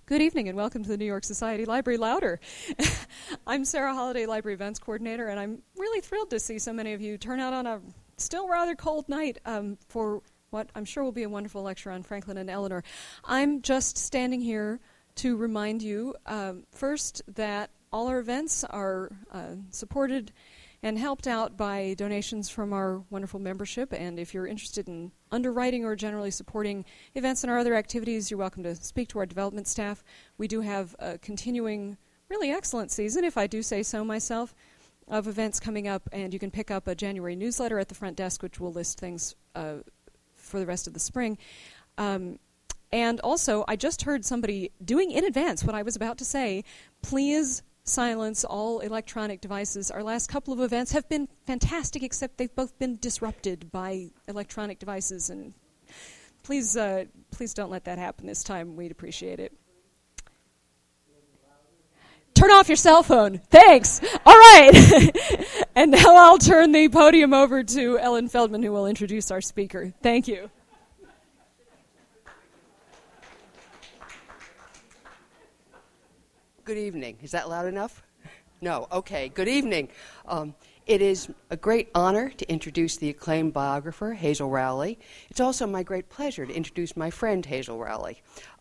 Good evening and welcome to the New York Society Library Louder. I'm Sarah Holliday, Library Events Coordinator, and I'm really thrilled to see so many of you turn out on a still rather cold night for what I'm sure will be a wonderful lecture on Franklin and Eleanor. I'm just standing here to remind you, first, that all our events are supported and helped out by donations from our wonderful membership. And if you're interested in underwriting or generally supporting events and our other activities, you're welcome to speak to our development staff. We do have a continuing, really excellent season, if I do say so myself, of events coming up. And you can pick up a January newsletter at the front desk, which will list things for the rest of the spring. And also, I just heard somebody doing in advance what I was about to say. Please silence all electronic devices. Our last couple of events have been fantastic, except they've both been disrupted by electronic devices. And please don't let that happen this time. We'd appreciate it. Turn off your cell phone. Thanks. All right. And now I'll turn the podium over to Ellen Feldman, who will introduce our speaker. Thank you. Good evening. Is that loud enough? No. Okay. Good evening. It is a great honor to introduce the acclaimed biographer, Hazel Rowley. It's also my great pleasure to introduce my friend, Hazel Rowley.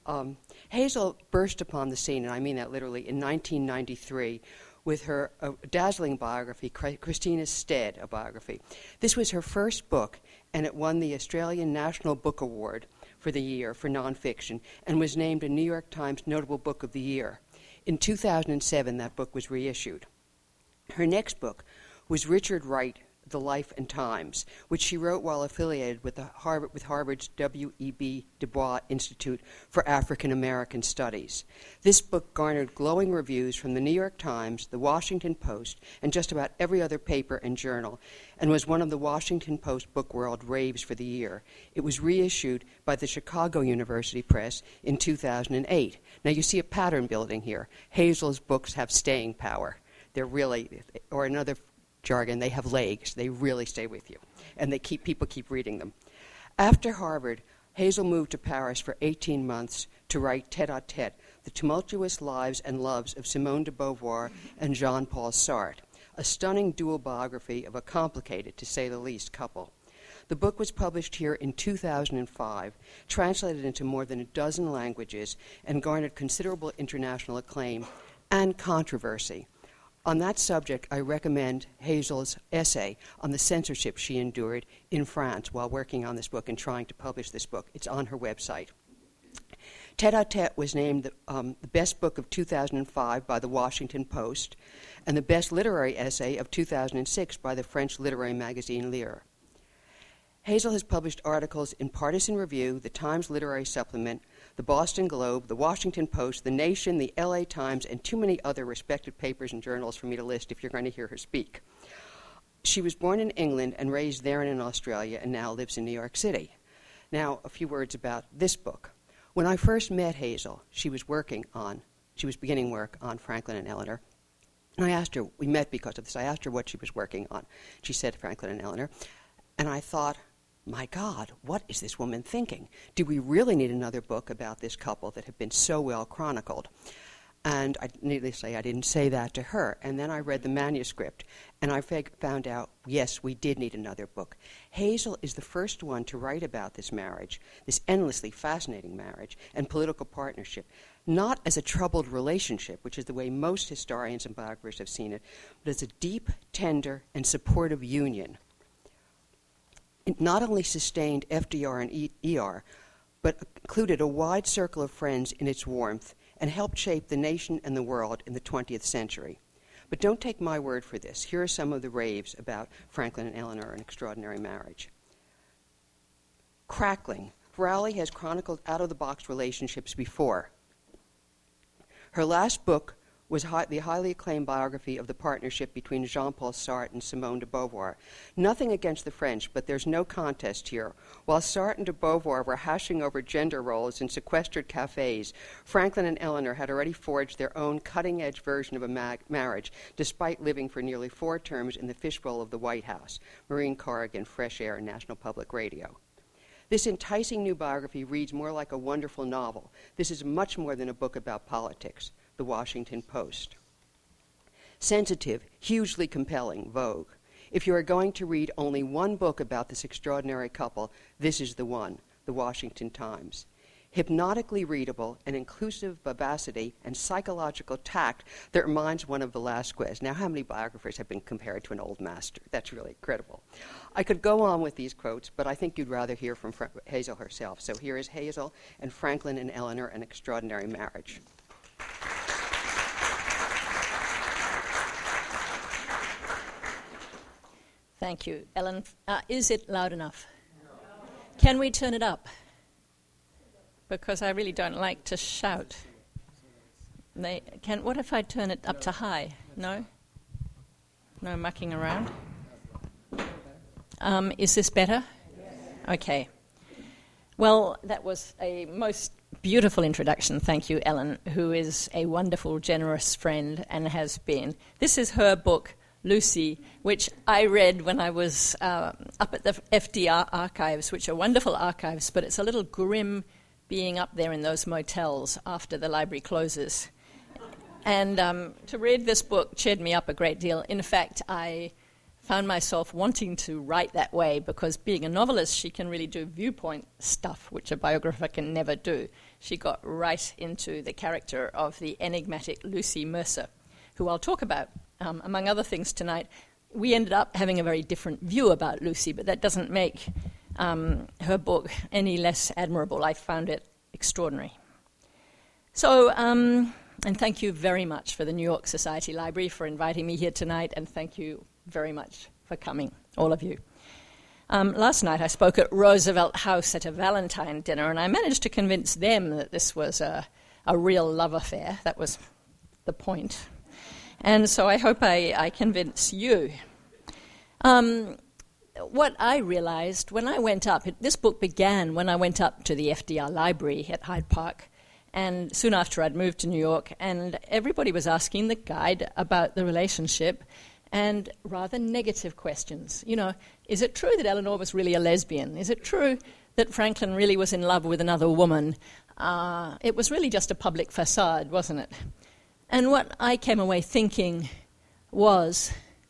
Hazel burst upon the scene, and I mean that literally, in 1993 with her dazzling biography, Christina Stead, a biography. This was her first book, and it won the Australian National Book Award for the year for nonfiction and was named a New York Times Notable Book of the Year. In 2007, that book was reissued. Her next book was Richard Wright, The Life and Times, which she wrote while affiliated with Harvard's W.E.B. Du Bois Institute for African American Studies. This book garnered glowing reviews from the New York Times, the Washington Post, and just about every other paper and journal, and was one of the Washington Post Book World raves for the year. It was reissued by the Chicago University Press in 2008. Now you see a pattern building here. Hazel's books have staying power. They're really, or another jargon, they have legs. They really stay with you. And people keep reading them. After Harvard, Hazel moved to Paris for 18 months to write Tête-à-Tête, The Tumultuous Lives and Loves of Simone de Beauvoir and Jean-Paul Sartre, a stunning dual biography of a complicated, to say the least, couple. The book was published here in 2005, translated into more than a dozen languages, and garnered considerable international acclaim and controversy. On that subject, I recommend Hazel's essay on the censorship she endured in France while working on this book and trying to publish this book. It's on her website. Tête-à-Tête was named the best book of 2005 by the Washington Post and the best literary essay of 2006 by the French literary magazine Lire. Hazel has published articles in Partisan Review, the Times Literary Supplement, the Boston Globe, the Washington Post, the Nation, the LA Times, and too many other respected papers and journals for me to list if you're going to hear her speak. She was born in England and raised there and in Australia and now lives in New York City. Now, a few words about this book. When I first met Hazel, she was beginning work on Franklin and Eleanor. And I asked her, we met because of this, I asked her what she was working on. She said Franklin and Eleanor. And I thought, my God, what is this woman thinking? Do we really need another book about this couple that have been so well chronicled? And needless to say, I didn't say that to her. And then I read the manuscript, and I found out, yes, we did need another book. Hazel is the first one to write about this marriage, this endlessly fascinating marriage and political partnership, not as a troubled relationship, which is the way most historians and biographers have seen it, but as a deep, tender, and supportive union. It not only sustained FDR and ER, but included a wide circle of friends in its warmth and helped shape the nation and the world in the 20th century. But don't take my word for this. Here are some of the raves about Franklin and Eleanor, An Extraordinary Marriage. Crackling. Rowley has chronicled out-of-the-box relationships before. Her last book was the highly acclaimed biography of the partnership between Jean-Paul Sartre and Simone de Beauvoir. Nothing against the French, but there's no contest here. While Sartre and de Beauvoir were hashing over gender roles in sequestered cafes, Franklin and Eleanor had already forged their own cutting-edge version of a marriage, despite living for nearly 4 terms in the fishbowl of the White House, Maureen Corrigan, Fresh Air, and National Public Radio. This enticing new biography reads more like a wonderful novel. This is much more than a book about politics. The Washington Post. Sensitive, hugely compelling, Vogue. If you are going to read only one book about this extraordinary couple, this is the one, The Washington Times. Hypnotically readable, and inclusive vivacity and psychological tact that reminds one of Velázquez. Now, how many biographers have been compared to an old master? That's really incredible. I could go on with these quotes, but I think you'd rather hear from Hazel herself. So here is Hazel and Franklin and Eleanor, An Extraordinary Marriage. Thank you. Ellen, is it loud enough? No. Can we turn it up? Because I really don't like to shout. What if I turn it up to high? No? No mucking around? Is this better? Yes. Okay. Well, that was a most beautiful introduction. Thank you, Ellen, who is a wonderful, generous friend and has been. This is her book, Lucy, which I read when I was up at the FDR archives, which are wonderful archives, but it's a little grim being up there in those motels after the library closes. And to read this book cheered me up a great deal. In fact, I found myself wanting to write that way because being a novelist, she can really do viewpoint stuff, which a biographer can never do. She got right into the character of the enigmatic Lucy Mercer, who I'll talk about. Among other things tonight, we ended up having a very different view about Lucy, but that doesn't make her book any less admirable. I found it extraordinary. So, and thank you very much for the New York Society Library for inviting me here tonight, and thank you very much for coming, all of you. Last night I spoke at Roosevelt House at a Valentine dinner, and I managed to convince them that this was a real love affair. That was the point. And so I hope I convince you. What I realized when I went up, this book began when I went up to the FDR Library at Hyde Park, and soon after I'd moved to New York, and everybody was asking the guide about the relationship and rather negative questions. You know, is it true that Eleanor was really a lesbian? Is it true that Franklin really was in love with another woman? It was really just a public facade, wasn't it? And what I came away thinking was,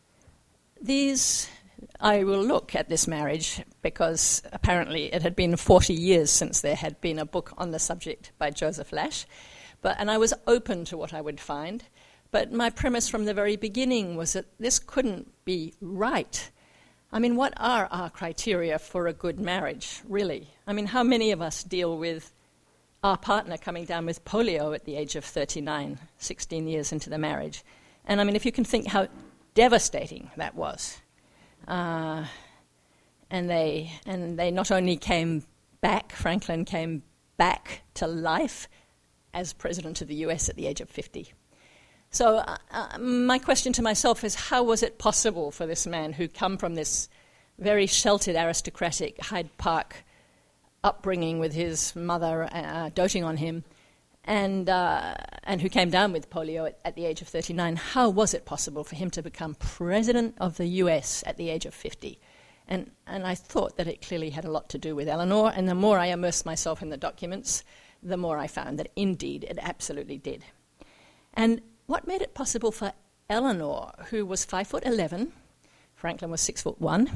I will look at this marriage because apparently it had been 40 years since there had been a book on the subject by Joseph Lash, and I was open to what I would find. But my premise from the very beginning was that this couldn't be right. I mean, what are our criteria for a good marriage, really? I mean, how many of us deal with our partner coming down with polio at the age of 39, 16 years into the marriage? And I mean, if you can think how devastating that was. And they not only came back, Franklin came back to life as president of the US at the age of 50. So my question to myself is, how was it possible for this man who come from this very sheltered aristocratic Hyde Park upbringing with his mother doting on him, and who came down with polio at the age of 39, how was it possible for him to become president of the US at the age of 50? And I thought that it clearly had a lot to do with Eleanor, and the more I immersed myself in the documents, the more I found that indeed it absolutely did. And what made it possible for Eleanor, who was 5'11", Franklin was 6'1",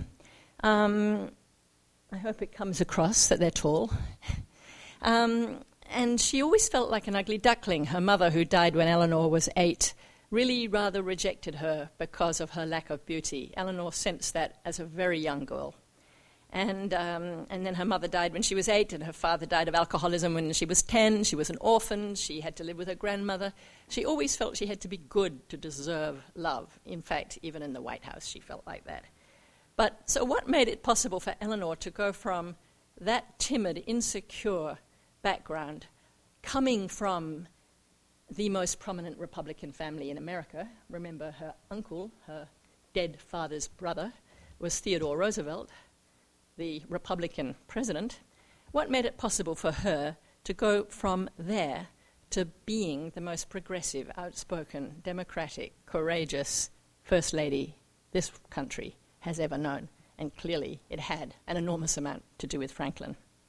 I hope it comes across that they're tall. And she always felt like an ugly duckling. Her mother, who died when Eleanor was 8, really rather rejected her because of her lack of beauty. Eleanor sensed that as a very young girl. And then her mother died when she was 8, and her father died of alcoholism when she was 10. She was an orphan. She had to live with her grandmother. She always felt she had to be good to deserve love. In fact, even in the White House, she felt like that. But so what made it possible for Eleanor to go from that timid, insecure background, coming from the most prominent Republican family in America? Remember, her uncle, her dead father's brother, was Theodore Roosevelt, the Republican president. What made it possible for her to go from there to being the most progressive, outspoken, democratic, courageous First Lady this country has ever known? And clearly it had an enormous amount to do with Franklin.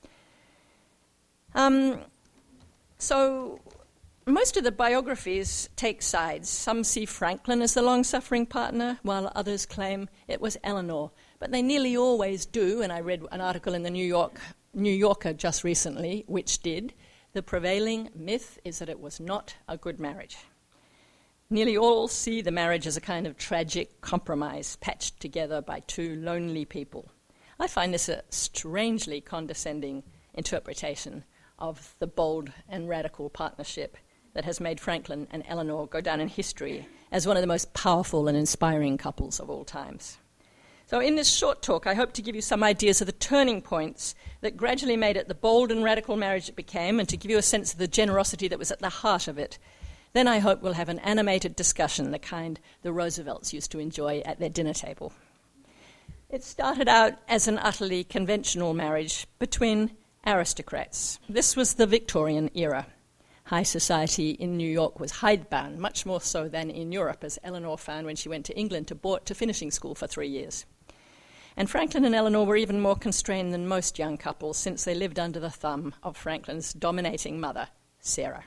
So most of the biographies take sides. Some see Franklin as the long-suffering partner, while others claim it was Eleanor. But they nearly always do, and I read an article in the New Yorker just recently, which did. The prevailing myth is that it was not a good marriage. Nearly all see the marriage as a kind of tragic compromise patched together by two lonely people. I find this a strangely condescending interpretation of the bold and radical partnership that has made Franklin and Eleanor go down in history as one of the most powerful and inspiring couples of all times. So in this short talk, I hope to give you some ideas of the turning points that gradually made it the bold and radical marriage it became, and to give you a sense of the generosity that was at the heart of it. Then I hope we'll have an animated discussion, the kind the Roosevelts used to enjoy at their dinner table. It started out as an utterly conventional marriage between aristocrats. This was the Victorian era. High society in New York was hidebound, much more so than in Europe, as Eleanor found when she went to England to finishing school for 3 years. And Franklin and Eleanor were even more constrained than most young couples, since they lived under the thumb of Franklin's dominating mother, Sarah.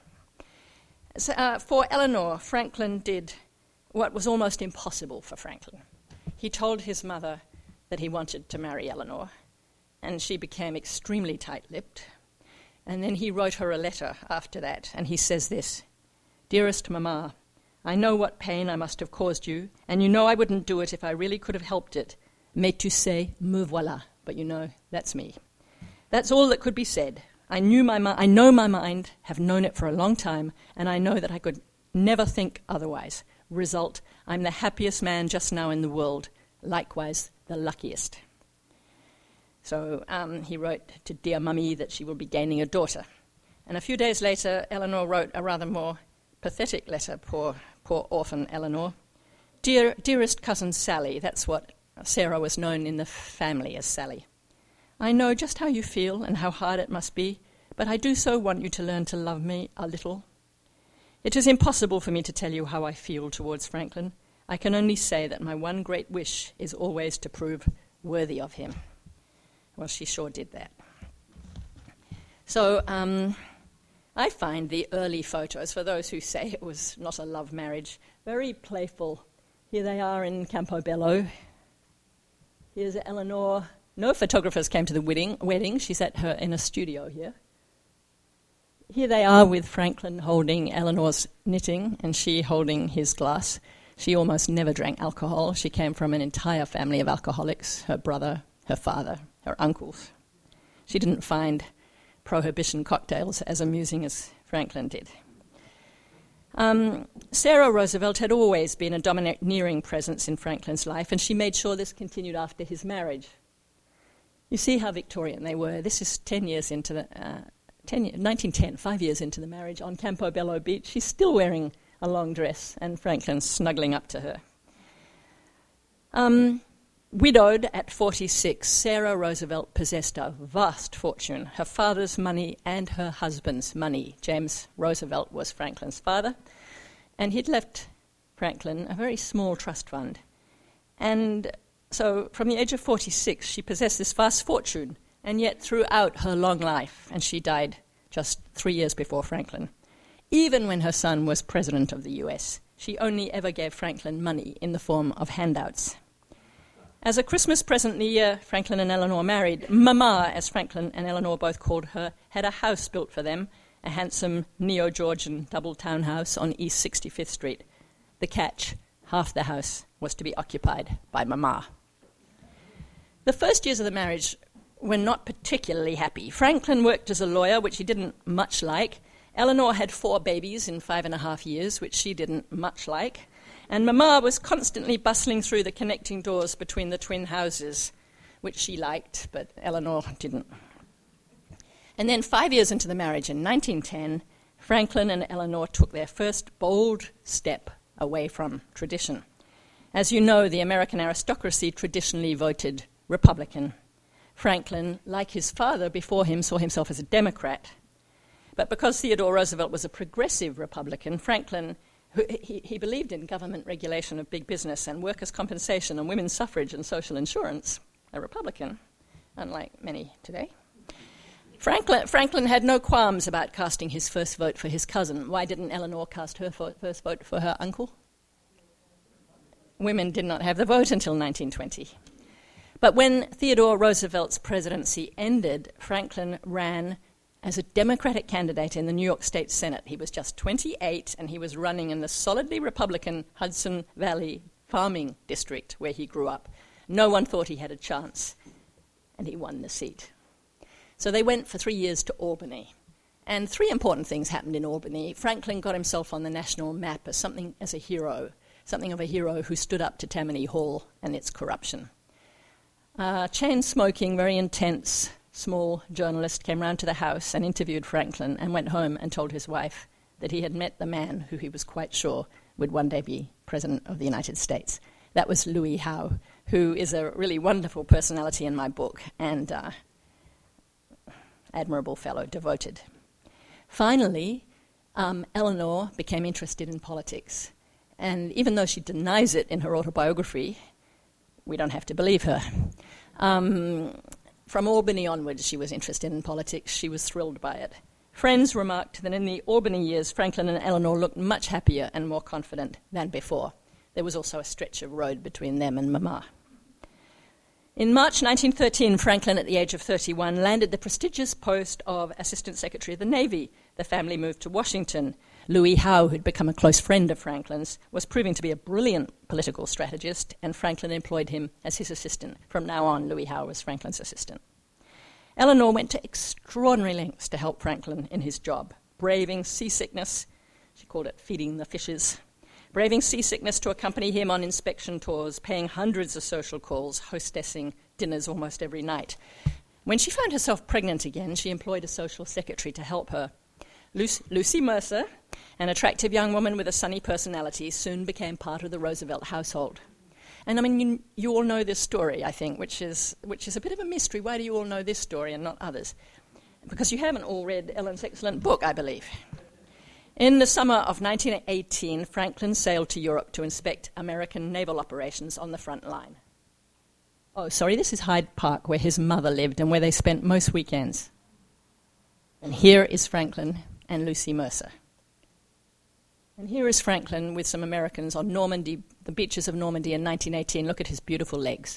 So, for Eleanor, Franklin did what was almost impossible for Franklin. He told his mother that he wanted to marry Eleanor, and she became extremely tight-lipped. And then he wrote her a letter after that, and he says this: "Dearest Mamma, I know what pain I must have caused you, and you know I wouldn't do it if I really could have helped it. Mais tu sais, me voilà." But you know, that's me. That's all that could be said. I know my mind, have known it for a long time, and I know that I could never think otherwise. Result, I'm the happiest man just now in the world, likewise the luckiest. So he wrote to dear Mummy that she will be gaining a daughter. And a few days later, Eleanor wrote a rather more pathetic letter, poor orphan Eleanor. Dearest cousin Sally, that's what Sarah was known in the family as Sally. I know just how you feel and how hard it must be, but I do so want you to learn to love me a little. It is impossible for me to tell you how I feel towards Franklin. I can only say that my one great wish is always to prove worthy of him. Well, she sure did that. So I find the early photos, for those who say it was not a love marriage, very playful. Here they are in Campobello. Here's Eleanor. No photographers came to the wedding. She's in a studio here. Here they are with Franklin holding Eleanor's knitting and she holding his glass. She almost never drank alcohol. She came from an entire family of alcoholics, her brother, her father, her uncles. She didn't find prohibition cocktails as amusing as Franklin did. Sarah Roosevelt had always been a domineering presence in Franklin's life, and she made sure this continued after his marriage. You see how Victorian they were. This is 10 years into the 1910, 5 years into the marriage, on Campobello Beach. She's still wearing a long dress, and Franklin's snuggling up to her. Widowed at 46, Sarah Roosevelt possessed a vast fortune, her father's money and her husband's money. James Roosevelt was Franklin's father, and he'd left Franklin a very small trust fund. And so from the age of 46, she possessed this vast fortune, and yet throughout her long life, and she died just 3 years before Franklin, even when her son was president of the US, she only ever gave Franklin money in the form of handouts. As a Christmas present the year Franklin and Eleanor married, Mama, as Franklin and Eleanor both called her, had a house built for them, a handsome neo-Georgian double townhouse on East 65th Street. The catch, half the house was to be occupied by Mama. The first years of the marriage were not particularly happy. Franklin worked as a lawyer, which he didn't much like. Eleanor had 4 babies in 5.5 years, which she didn't much like. And Mama was constantly bustling through the connecting doors between the twin houses, which she liked, but Eleanor didn't. And then 5 years into the marriage, in 1910, Franklin and Eleanor took their first bold step away from tradition. As you know, the American aristocracy traditionally voted Republican. Franklin, like his father before him, saw himself as a Democrat. But because Theodore Roosevelt was a progressive Republican, Franklin, he believed in government regulation of big business and workers' compensation and women's suffrage and social insurance, a Republican, unlike many today. Franklin had no qualms about casting his first vote for his cousin. Why didn't Eleanor cast her first vote for her uncle? Women did not have the vote until 1920. But when Theodore Roosevelt's presidency ended, Franklin ran as a Democratic candidate in the New York State Senate. He was just 28, and he was running in the solidly Republican Hudson Valley farming district where he grew up. No one thought he had a chance, and he won the seat. So they went for 3 years to Albany. And 3 important things happened in Albany. Franklin got himself on the national map as something of a hero who stood up to Tammany Hall and its corruption. Chain smoking, very intense, small journalist came round to the house and interviewed Franklin and went home and told his wife that he had met the man who he was quite sure would one day be President of the United States. That was Louis Howe, who is a really wonderful personality in my book and admirable fellow, devoted. Finally, Eleanor became interested in politics. And even though she denies it in her autobiography, we don't have to believe her. From Albany onwards, she was interested in politics. She was thrilled by it. Friends remarked that in the Albany years, Franklin and Eleanor looked much happier and more confident than before. There was also a stretch of road between them and Mama. In March 1913, Franklin, at the age of 31, landed the prestigious post of Assistant Secretary of the Navy. The family moved to Washington. Louis Howe, who'd become a close friend of Franklin's, was proving to be a brilliant political strategist, and Franklin employed him as his assistant. From now on, Louis Howe was Franklin's assistant. Eleanor went to extraordinary lengths to help Franklin in his job, braving seasickness. She called it feeding the fishes. Braving seasickness to accompany him on inspection tours, paying hundreds of social calls, hostessing dinners almost every night. When she found herself pregnant again, she employed a social secretary to help her. Lucy Mercer, an attractive young woman with a sunny personality, soon became part of the Roosevelt household. And I mean, you all know this story, I think, which is a bit of a mystery. Why do you all know this story and not others? Because you haven't all read Ellen's excellent book, I believe. In the summer of 1918, Franklin sailed to Europe to inspect American naval operations on the front line. Oh, sorry, this is Hyde Park, where his mother lived and where they spent most weekends. And here is Franklin and Lucy Mercer. And here is Franklin with some Americans on Normandy, the beaches of Normandy in 1918. Look at his beautiful legs.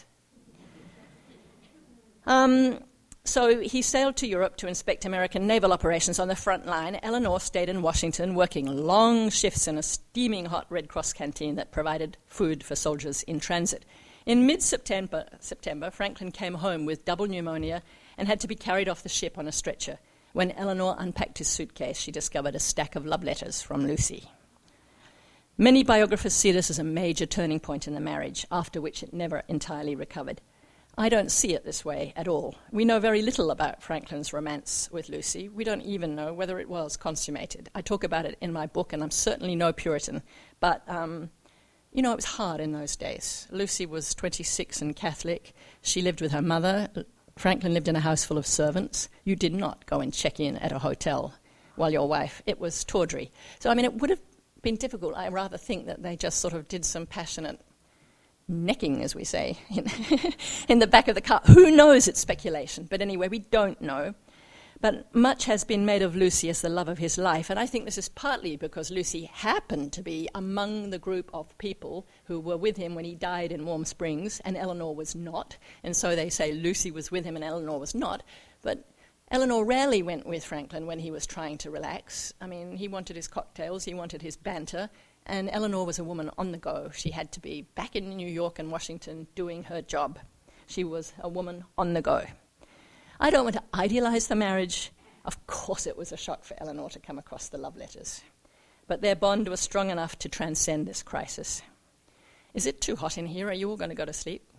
So he sailed to Europe to inspect American naval operations on the front line. Eleanor stayed in Washington, working long shifts in a steaming hot Red Cross canteen that provided food for soldiers in transit. In mid-September, Franklin came home with double pneumonia and had to be carried off the ship on a stretcher. When Eleanor unpacked his suitcase, she discovered a stack of love letters from Lucy. Many biographers see this as a major turning point in the marriage, after which it never entirely recovered. I don't see it this way at all. We know very little about Franklin's romance with Lucy. We don't even know whether it was consummated. I talk about it in my book, and I'm certainly no Puritan. But, it was hard in those days. Lucy was 26 and Catholic. She lived with her mother. Franklin lived in a house full of servants. You did not go and check in at a hotel while your wife. It was tawdry. So, it would have been difficult. I rather think that they just sort of did some passionate necking, as we say, in the back of the car. Who knows? It's speculation. But anyway, we don't know. But much has been made of Lucy as the love of his life, and I think this is partly because Lucy happened to be among the group of people who were with him when he died in Warm Springs, and Eleanor was not. And so they say Lucy was with him and Eleanor was not. But Eleanor rarely went with Franklin when he was trying to relax. He wanted his cocktails, he wanted his banter, and Eleanor was a woman on the go. She had to be back in New York and Washington doing her job. She was a woman on the go. I don't want to idealize the marriage. Of course it was a shock for Eleanor to come across the love letters. But their bond was strong enough to transcend this crisis. Is it too hot in here? Are you all going to go to sleep?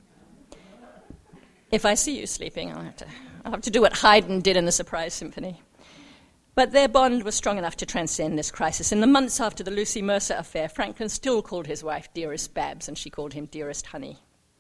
If I see you sleeping, I'll have to do what Haydn did in the Surprise Symphony. But their bond was strong enough to transcend this crisis. In the months after the Lucy Mercer affair, Franklin still called his wife Dearest Babs, and she called him Dearest Honey.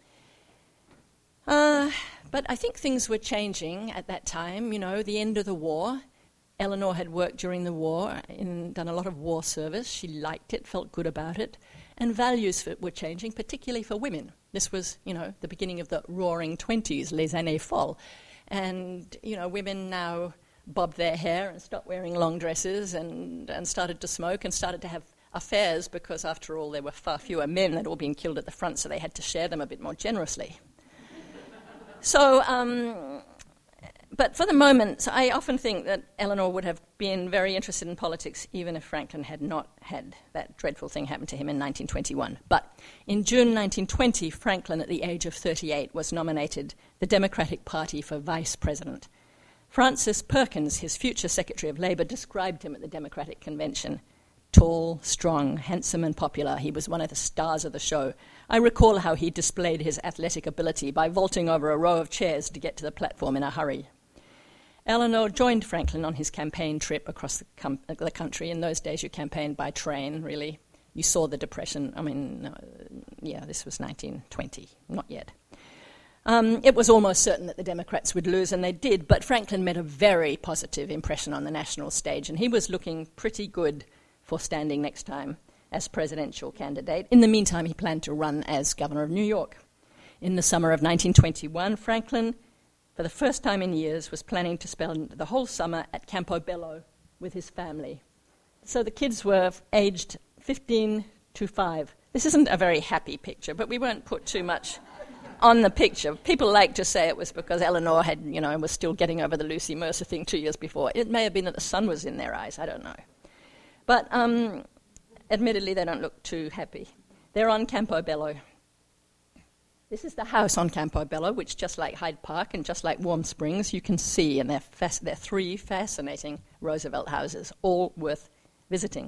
But I think things were changing at that time, the end of the war. Eleanor had worked during the war and done a lot of war service. She liked it, felt good about it. And values were changing, particularly for women. This was, the beginning of the roaring 20s, les années folles. And, women now bobbed their hair and stopped wearing long dresses and started to smoke and started to have affairs because, after all, there were far fewer men that had all been killed at the front, so they had to share them a bit more generously. But for the moment, I often think that Eleanor would have been very interested in politics even if Franklin had not had that dreadful thing happen to him in 1921. But in June 1920, Franklin, at the age of 38, was nominated the Democratic Party for vice president. Francis Perkins, his future Secretary of Labour, described him at the Democratic Convention. Tall, strong, handsome and popular, he was one of the stars of the show. I recall how he displayed his athletic ability by vaulting over a row of chairs to get to the platform in a hurry. Eleanor joined Franklin on his campaign trip across the country. In those days you campaigned by train, really. You saw the Depression. This was 1920, not yet. It was almost certain that the Democrats would lose, and they did, but Franklin made a very positive impression on the national stage, and he was looking pretty good for standing next time as presidential candidate. In the meantime, he planned to run as governor of New York. In the summer of 1921, Franklin, for the first time in years, was planning to spend the whole summer at Campobello with his family. So the kids were aged 15 to 5. This isn't a very happy picture, but we won't put too much on the picture. People like to say it was because Eleanor had, was still getting over the Lucy Mercer thing 2 years before. It may have been that the sun was in their eyes, I don't know. But admittedly, they don't look too happy. They're on Campobello. This is the house on Campobello, which, just like Hyde Park and just like Warm Springs, you can see, and they're 3 fascinating Roosevelt houses, all worth visiting.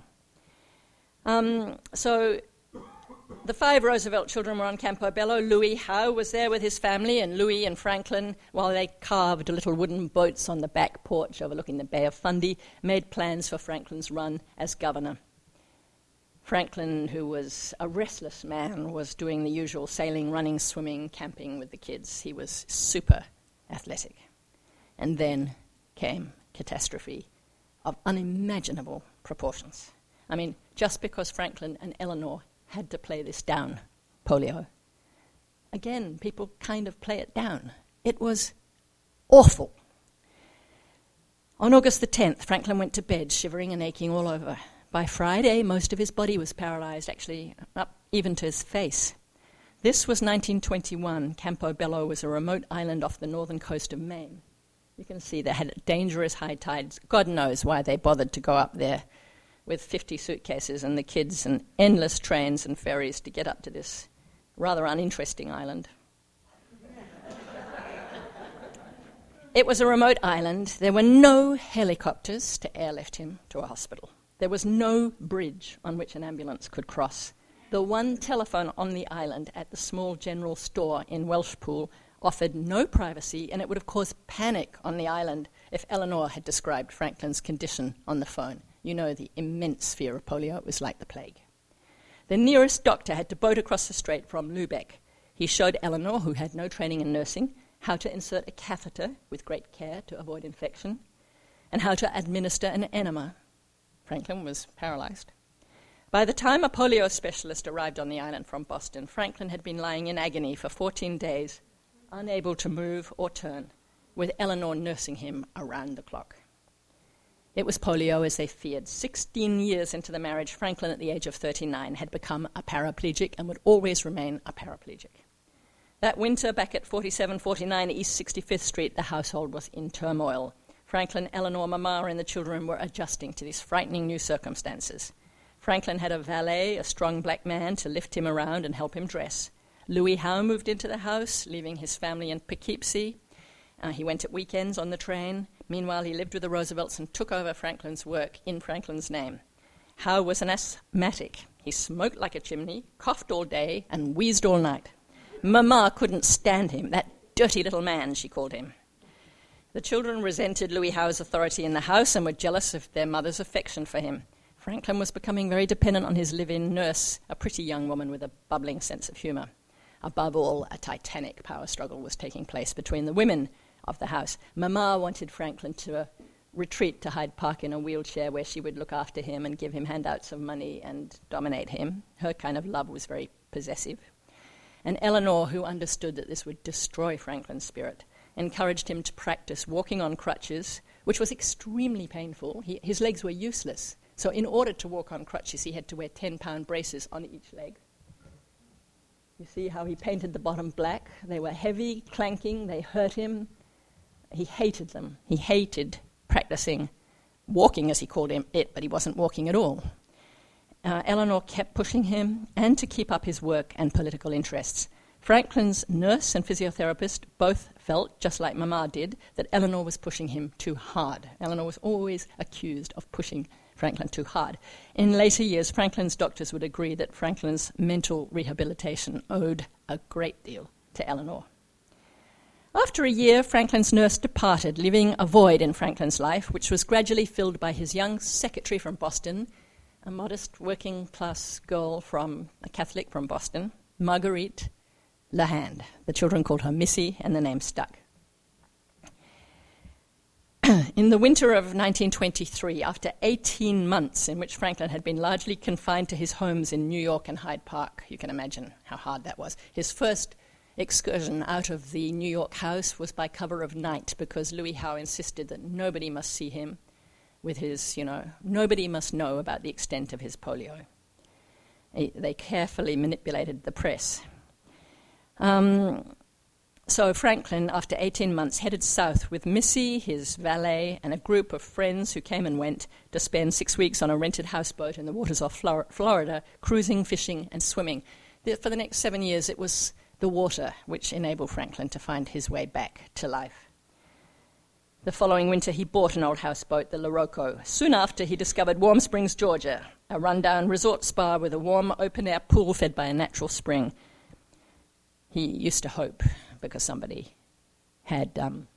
So the 5 Roosevelt children were on Campobello. Louis Howe was there with his family, and Louis and Franklin, while they carved little wooden boats on the back porch overlooking the Bay of Fundy, made plans for Franklin's run as governor. Franklin, who was a restless man, was doing the usual sailing, running, swimming, camping with the kids. He was super athletic. And then came catastrophe of unimaginable proportions. I mean, just because Franklin and Eleanor had to play this down, polio. Again, people kind of play it down. It was awful. On August the 10th, Franklin went to bed, shivering and aching all over. By Friday, most of his body was paralyzed, actually up even to his face. This was 1921. Campobello was a remote island off the northern coast of Maine. You can see they had dangerous high tides. God knows why they bothered to go up there with 50 suitcases and the kids and endless trains and ferries to get up to this rather uninteresting island. It was a remote island. There were no helicopters to airlift him to a hospital. There was no bridge on which an ambulance could cross. The one telephone on the island at the small general store in Welshpool offered no privacy, and it would have caused panic on the island if Eleanor had described Franklin's condition on the phone. You know, the immense fear of polio. It was like the plague. The nearest doctor had to boat across the strait from Lubeck. He showed Eleanor, who had no training in nursing, how to insert a catheter with great care to avoid infection, and how to administer an enema. Franklin was paralyzed. By the time a polio specialist arrived on the island from Boston, Franklin had been lying in agony for 14 days, unable to move or turn, with Eleanor nursing him around the clock. It was polio, as they feared. 16 years into the marriage, Franklin, at the age of 39, had become a paraplegic and would always remain a paraplegic. That winter, back at 4749 East 65th Street, the household was in turmoil. Franklin, Eleanor, Mama, and the children were adjusting to these frightening new circumstances. Franklin had a valet, a strong black man, to lift him around and help him dress. Louis Howe moved into the house, leaving his family in Poughkeepsie. He went at weekends on the train. Meanwhile, he lived with the Roosevelts and took over Franklin's work in Franklin's name. Howe was an asthmatic. He smoked like a chimney, coughed all day, and wheezed all night. Mama couldn't stand him, that dirty little man, she called him. The children resented Louis Howe's authority in the house and were jealous of their mother's affection for him. Franklin was becoming very dependent on his live-in nurse, a pretty young woman with a bubbling sense of humor. Above all, a titanic power struggle was taking place between the women of the house. Mama wanted Franklin to retreat to Hyde Park in a wheelchair where she would look after him and give him handouts of money and dominate him. Her kind of love was very possessive. And Eleanor, who understood that this would destroy Franklin's spirit, encouraged him to practice walking on crutches, which was extremely painful. His legs were useless. So in order to walk on crutches, he had to wear 10-pound braces on each leg. You see how he painted the bottom black? They were heavy, clanking, they hurt him. He hated them. He hated practicing walking, as he called it, but he wasn't walking at all. Eleanor kept pushing him, and to keep up his work and political interests. Franklin's nurse and physiotherapist both felt, just like Mama did, that Eleanor was pushing him too hard. Eleanor was always accused of pushing Franklin too hard. In later years, Franklin's doctors would agree that Franklin's mental rehabilitation owed a great deal to Eleanor. After a year, Franklin's nurse departed, leaving a void in Franklin's life, which was gradually filled by his young secretary from Boston, a modest working-class girl from a Catholic from Boston, Marguerite Lahand. The children called her Missy, and the name stuck. In the winter of 1923, after 18 months in which Franklin had been largely confined to his homes in New York and Hyde Park, you can imagine how hard that was. His first excursion out of the New York house was by cover of night, because Louis Howe insisted that nobody must see him with his, nobody must know about the extent of his polio. They carefully manipulated the press. So Franklin, after 18 months, headed south with Missy, his valet, and a group of friends who came and went to spend 6 weeks on a rented houseboat in the waters off Florida, cruising, fishing, and swimming. For the next 7 years, it was the water which enabled Franklin to find his way back to life. The following winter, he bought an old houseboat, the Loroco. Soon after, he discovered Warm Springs, Georgia, a rundown resort spa with a warm, open-air pool fed by a natural spring. He used to hope, because somebody had...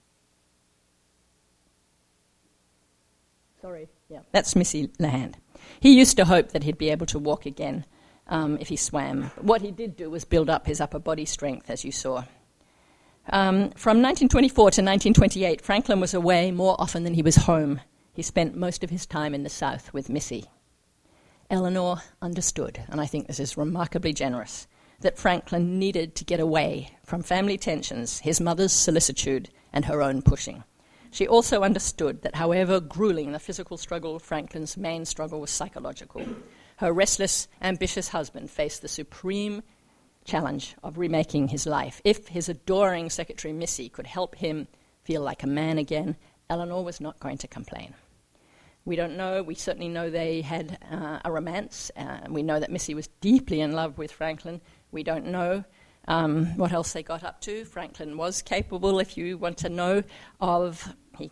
that's Missy Lahand. He used to hope that he'd be able to walk again if he swam. But what he did do was build up his upper body strength, as you saw. From 1924 to 1928, Franklin was away more often than he was home. He spent most of his time in the South with Missy. Eleanor understood, and I think this is remarkably generous, that Franklin needed to get away from family tensions, his mother's solicitude, and her own pushing. She also understood that however grueling the physical struggle, Franklin's main struggle was psychological. Her restless, ambitious husband faced the supreme challenge of remaking his life. If his adoring secretary Missy could help him feel like a man again, Eleanor was not going to complain. We don't know. We certainly know they had a romance. We know that Missy was deeply in love with Franklin. We don't know what else they got up to. Franklin was capable, if you want to know, of...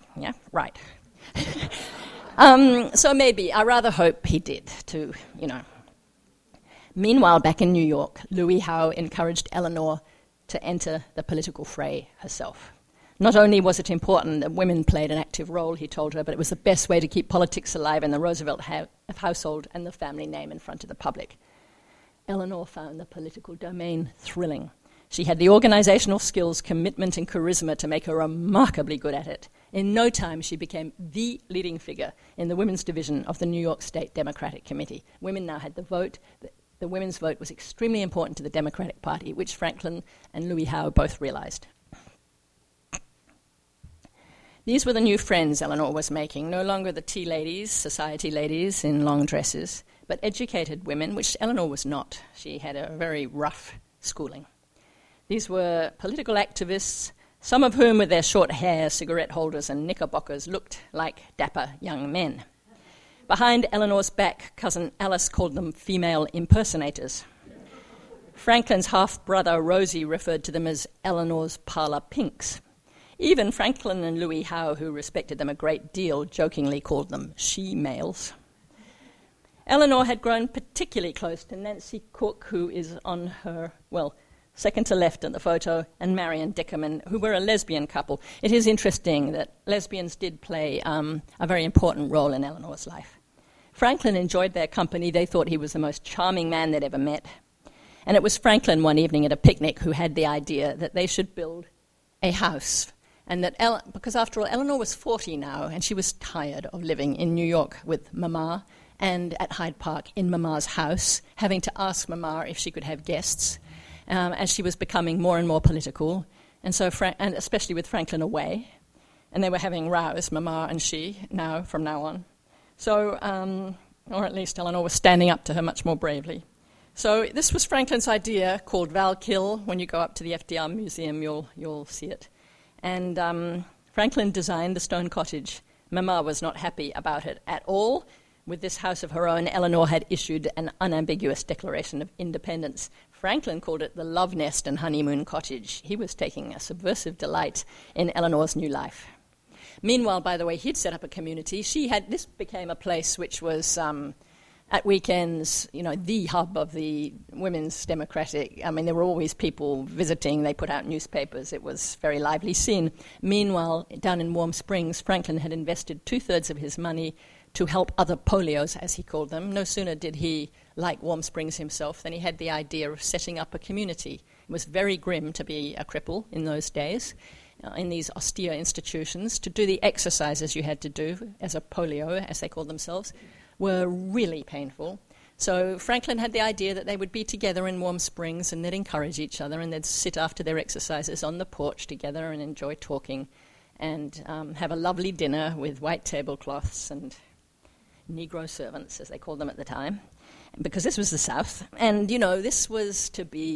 So maybe, I rather hope he did, to. Meanwhile, back in New York, Louis Howe encouraged Eleanor to enter the political fray herself. Not only was it important that women played an active role, he told her, but it was the best way to keep politics alive in the Roosevelt household and the family name in front of the public. Eleanor found the political domain thrilling. She had the organizational skills, commitment, and charisma to make her remarkably good at it. In no time, she became the leading figure in the women's division of the New York State Democratic Committee. Women now had the vote. The women's vote was extremely important to the Democratic Party, which Franklin and Louis Howe both realized. These were the new friends Eleanor was making, no longer the tea ladies, society ladies in long dresses, but educated women, which Eleanor was not. She had a very rough schooling. These were political activists, some of whom with their short hair, cigarette holders, and knickerbockers looked like dapper young men. Behind Eleanor's back, cousin Alice called them female impersonators. Franklin's half-brother Rosie referred to them as Eleanor's parlor pinks. Even Franklin and Louis Howe, who respected them a great deal, jokingly called them she-males. Eleanor had grown particularly close to Nancy Cook, who is on her, second to left in the photo, and Marion Dickerman, who were a lesbian couple. It is interesting that lesbians did play a very important role in Eleanor's life. Franklin enjoyed their company. They thought he was the most charming man they'd ever met. And it was Franklin one evening at a picnic who had the idea that they should build a house. And that, because after all, Eleanor was 40 now, and she was tired of living in New York with Mama and at Hyde Park in Mama's house, having to ask Mama if she could have guests. As she was becoming more and more political, and so and especially with Franklin away, and they were having rows, Mama and she, from now on. So, or at least Eleanor was standing up to her much more bravely. So this was Franklin's idea, called Val-Kill. When you go up to the FDR Museum, you'll see it. And Franklin designed the stone cottage. Mama was not happy about it at all. With this house of her own, Eleanor had issued an unambiguous declaration of independence. Franklin called it the love nest and honeymoon cottage. He was taking a subversive delight in Eleanor's new life. Meanwhile, by the way, he'd set up a community. This became a place which was, at weekends, the hub of the women's democratic. I mean, there were always people visiting. They put out newspapers. It was a very lively scene. Meanwhile, down in Warm Springs, Franklin had invested 2/3 of his money to help other polios, as he called them. No sooner did he like Warm Springs himself than he had the idea of setting up a community. It was very grim to be a cripple in those days, in these austere institutions. To do the exercises you had to do as a polio, as they called themselves, were really painful. So Franklin had the idea that they would be together in Warm Springs and they'd encourage each other and they'd sit after their exercises on the porch together and enjoy talking and have a lovely dinner with white tablecloths and Negro servants, as they called them at the time, because this was the South. And, this was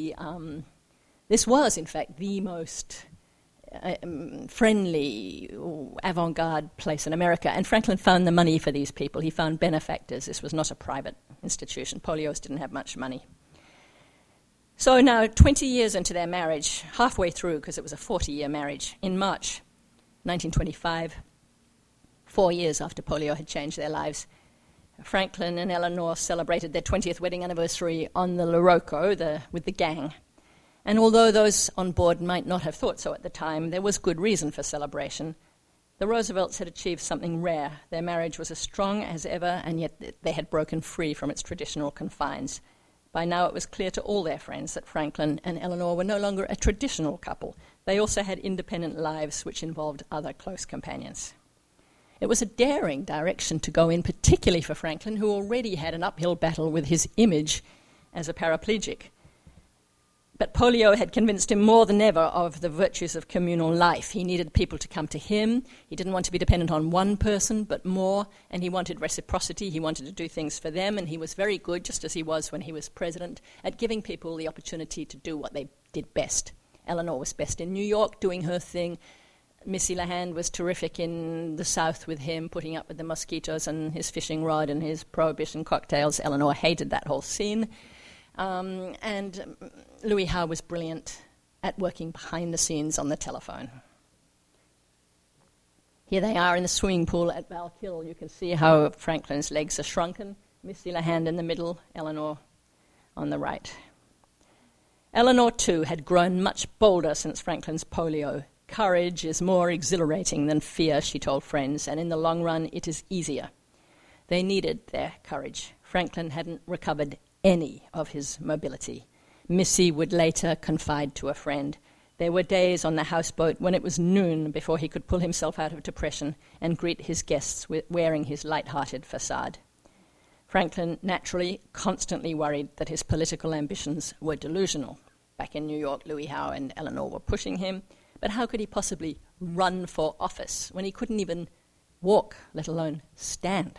in fact, the most friendly, avant-garde place in America. And Franklin found the money for these people. He found benefactors. This was not a private institution. Polios didn't have much money. So now, 20 years into their marriage, halfway through, because it was a 40-year marriage, in March 1925, 4 years after polio had changed their lives, Franklin and Eleanor celebrated their 20th wedding anniversary on the Loroco with the gang. And although those on board might not have thought so at the time, there was good reason for celebration. The Roosevelts had achieved something rare. Their marriage was as strong as ever, and yet they had broken free from its traditional confines. By now it was clear to all their friends that Franklin and Eleanor were no longer a traditional couple. They also had independent lives which involved other close companions. It was a daring direction to go in, particularly for Franklin, who already had an uphill battle with his image as a paraplegic. But polio had convinced him more than ever of the virtues of communal life. He needed people to come to him. He didn't want to be dependent on one person, but more, and he wanted reciprocity. He wanted to do things for them, and he was very good, just as he was when he was president, at giving people the opportunity to do what they did best. Eleanor was best in New York, doing her thing. Missy LeHand was terrific in the South with him, putting up with the mosquitoes and his fishing rod and his Prohibition cocktails. Eleanor hated that whole scene. And Louis Howe was brilliant at working behind the scenes on the telephone. Here they are in the swimming pool at Val-Kill. You can see how Franklin's legs are shrunken. Missy LeHand in the middle, Eleanor on the right. Eleanor, too, had grown much bolder since Franklin's polio. Courage is more exhilarating than fear, she told friends, and in the long run it is easier. They needed their courage. Franklin hadn't recovered any of his mobility. Missy would later confide to a friend. There were days on the houseboat when it was noon before he could pull himself out of depression and greet his guests wearing his light-hearted facade. Franklin, naturally, constantly worried that his political ambitions were delusional. Back in New York, Louis Howe and Eleanor were pushing him, but how could he possibly run for office when he couldn't even walk, let alone stand?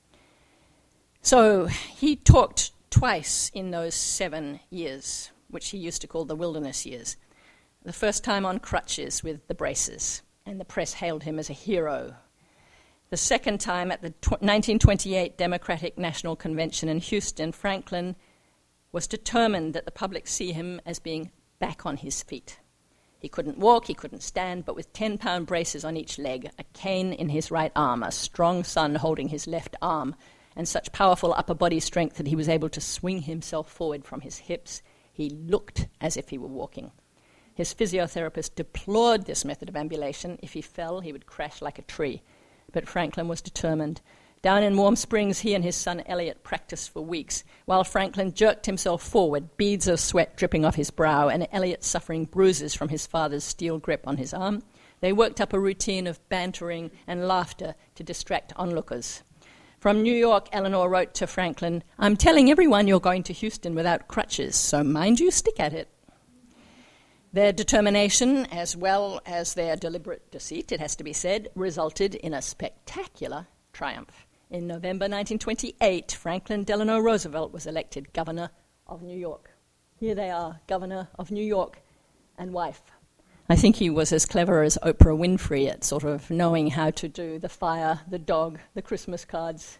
So he talked twice in those 7 years, which he used to call the wilderness years. The first time on crutches with the braces, and the press hailed him as a hero. The second time at the 1928 Democratic National Convention in Houston, Franklin was determined that the public see him as being back on his feet. He couldn't walk, he couldn't stand, but with 10-pound braces on each leg, a cane in his right arm, a strong son holding his left arm, and such powerful upper body strength that he was able to swing himself forward from his hips, he looked as if he were walking. His physiotherapist deplored this method of ambulation. If he fell, he would crash like a tree. But Franklin was determined. Down in Warm Springs, he and his son Elliot practiced for weeks, while Franklin jerked himself forward, beads of sweat dripping off his brow, and Elliot suffering bruises from his father's steel grip on his arm. They worked up a routine of bantering and laughter to distract onlookers. From New York, Eleanor wrote to Franklin, "I'm telling everyone you're going to Houston without crutches, so mind you stick at it." Their determination, as well as their deliberate deceit, it has to be said, resulted in a spectacular triumph. In November 1928, Franklin Delano Roosevelt was elected governor of New York. Here they are, governor of New York and wife. I think he was as clever as Oprah Winfrey at sort of knowing how to do the fire, the dog, the Christmas cards.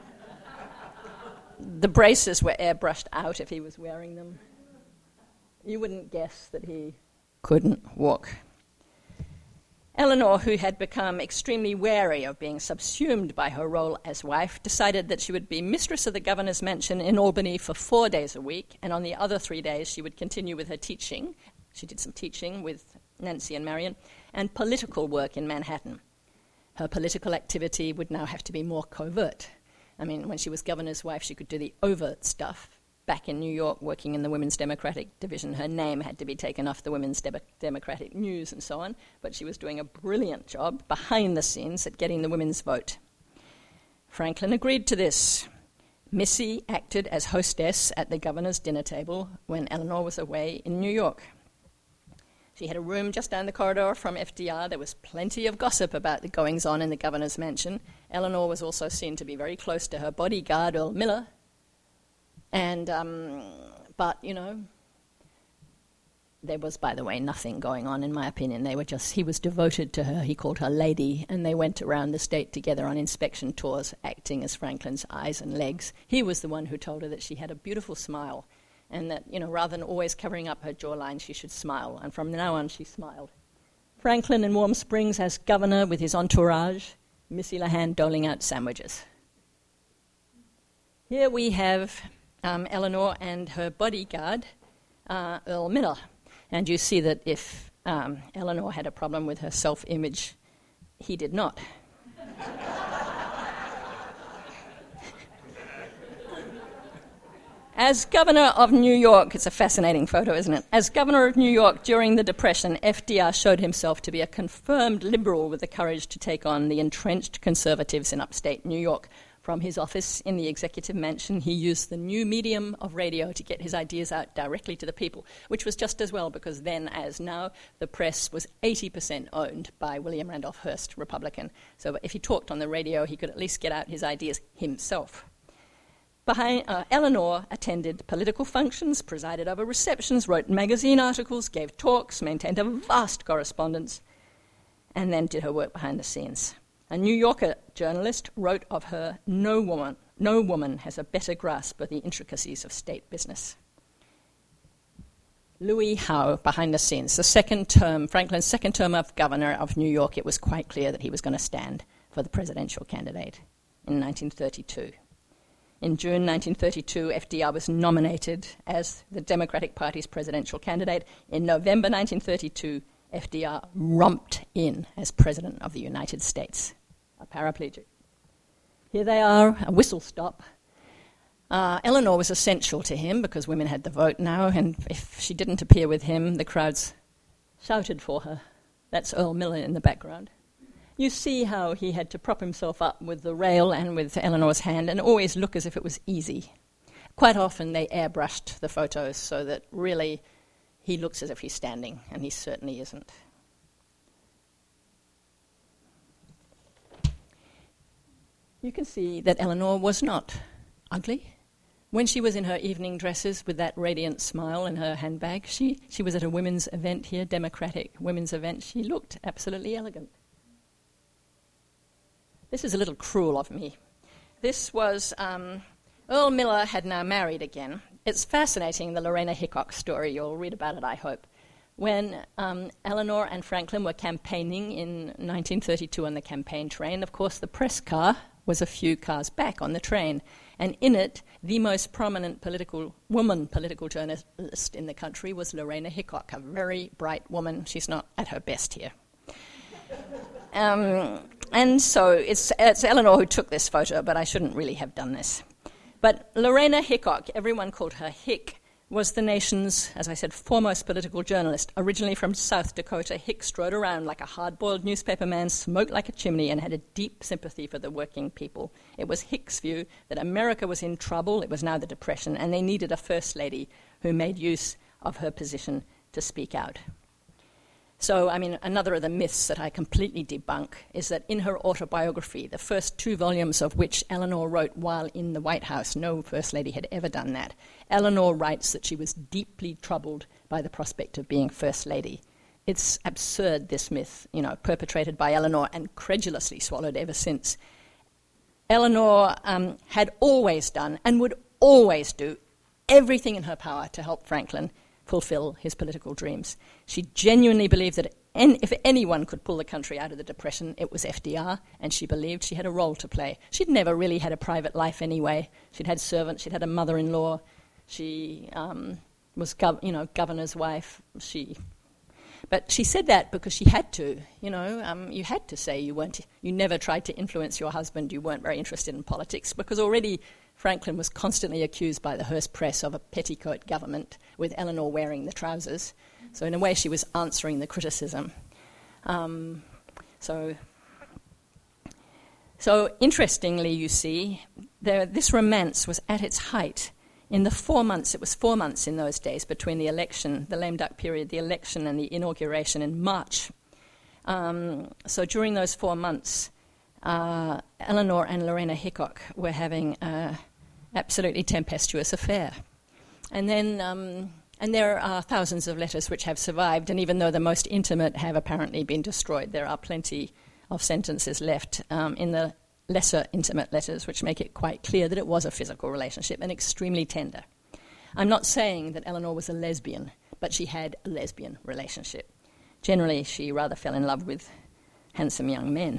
The braces were airbrushed out if he was wearing them. You wouldn't guess that he couldn't walk. Eleanor, who had become extremely wary of being subsumed by her role as wife, decided that she would be mistress of the governor's mansion in Albany for 4 days a week, and on the other 3 days she would continue with her teaching. She did some teaching with Nancy and Marion, and political work in Manhattan. Her political activity would now have to be more covert. I mean, when she was governor's wife, she could do the overt stuff. Back in New York, working in the Women's Democratic Division, her name had to be taken off the Women's Democratic News and so on, but she was doing a brilliant job behind the scenes at getting the women's vote. Franklin agreed to this. Missy acted as hostess at the governor's dinner table when Eleanor was away in New York. She had a room just down the corridor from FDR. There was plenty of gossip about the goings-on in the governor's mansion. Eleanor was also seen to be very close to her bodyguard, Earl Miller. And, but, you know, there was, by the way, nothing going on, in my opinion. He was devoted to her. He called her lady, and they went around the state together on inspection tours, acting as Franklin's eyes and legs. He was the one who told her that she had a beautiful smile, and that, you know, rather than always covering up her jawline, she should smile. And from now on, she smiled. Franklin in Warm Springs as governor with his entourage, Missy LeHand doling out sandwiches. Here we have Eleanor and her bodyguard, Earl Miller. And you see that if Eleanor had a problem with her self-image, he did not. As governor of New York, it's a fascinating photo, isn't it? As governor of New York during the Depression, FDR showed himself to be a confirmed liberal with the courage to take on the entrenched conservatives in upstate New York. From his office in the executive mansion, he used the new medium of radio to get his ideas out directly to the people, which was just as well because then, as now, the press was 80% owned by William Randolph Hearst, Republican. So if he talked on the radio, he could at least get out his ideas himself. Eleanor attended political functions, presided over receptions, wrote magazine articles, gave talks, maintained a vast correspondence, and then did her work behind the scenes. A New Yorker journalist wrote of her, no woman has a better grasp of the intricacies of state business. Louis Howe, behind the scenes. Franklin's second term of governor of New York, it was quite clear that he was going to stand for the presidential candidate in 1932. In June 1932, FDR was nominated as the Democratic Party's presidential candidate. In November 1932, FDR romped in as President of the United States, a paraplegic. Here they are, a whistle stop. Eleanor was essential to him because women had the vote now, and if she didn't appear with him, the crowds shouted for her. That's Earl Miller in the background. You see how he had to prop himself up with the rail and with Eleanor's hand and always look as if it was easy. Quite often they airbrushed the photos so that really he looks as if he's standing, and he certainly isn't. You can see that Eleanor was not ugly. When she was in her evening dresses with that radiant smile in her handbag, she was at a women's event here, Democratic women's event. She looked absolutely elegant. This is a little cruel of me. This was, Earl Miller had now married again. It's fascinating, the Lorena Hickok story. You'll read about it, I hope. When Eleanor and Franklin were campaigning in 1932 on the campaign train, of course, the press car was a few cars back on the train. And in it, the most prominent political journalist in the country was Lorena Hickok, a very bright woman. She's not at her best here. And so it's Eleanor who took this photo, but I shouldn't really have done this. But Lorena Hickok, everyone called her Hick, was the nation's, as I said, foremost political journalist. Originally from South Dakota, Hick strode around like a hard-boiled newspaper man, smoked like a chimney, and had a deep sympathy for the working people. It was Hick's view that America was in trouble, it was now the Depression, and they needed a first lady who made use of her position to speak out. So, I mean, another of the myths that I completely debunk is that in her autobiography, the first 2 volumes of which Eleanor wrote while in the White House, no First Lady had ever done that, Eleanor writes that she was deeply troubled by the prospect of being First Lady. It's absurd, this myth, perpetrated by Eleanor and credulously swallowed ever since. Eleanor had always done and would always do everything in her power to help Franklin fulfill his political dreams. She genuinely believed that if anyone could pull the country out of the Depression, it was FDR, and she believed she had a role to play. She'd never really had a private life anyway. She'd had servants, she'd had a mother-in-law, she was governor's wife. But she said that because she had to, you had to say you never tried to influence your husband, you weren't very interested in politics, because already Franklin was constantly accused by the Hearst press of a petticoat government, with Eleanor wearing the trousers. So in a way she was answering the criticism. So interestingly, you see, this romance was at its height in the 4 months, it was 4 months in those days between the election, the lame duck period, the election and the inauguration in March. So during those 4 months, Eleanor and Lorena Hickok were having an absolutely tempestuous affair. And then, and there are thousands of letters which have survived, and even though the most intimate have apparently been destroyed, there are plenty of sentences left in the lesser intimate letters which make it quite clear that it was a physical relationship and extremely tender. I'm not saying that Eleanor was a lesbian, but she had a lesbian relationship. Generally, she rather fell in love with handsome young men.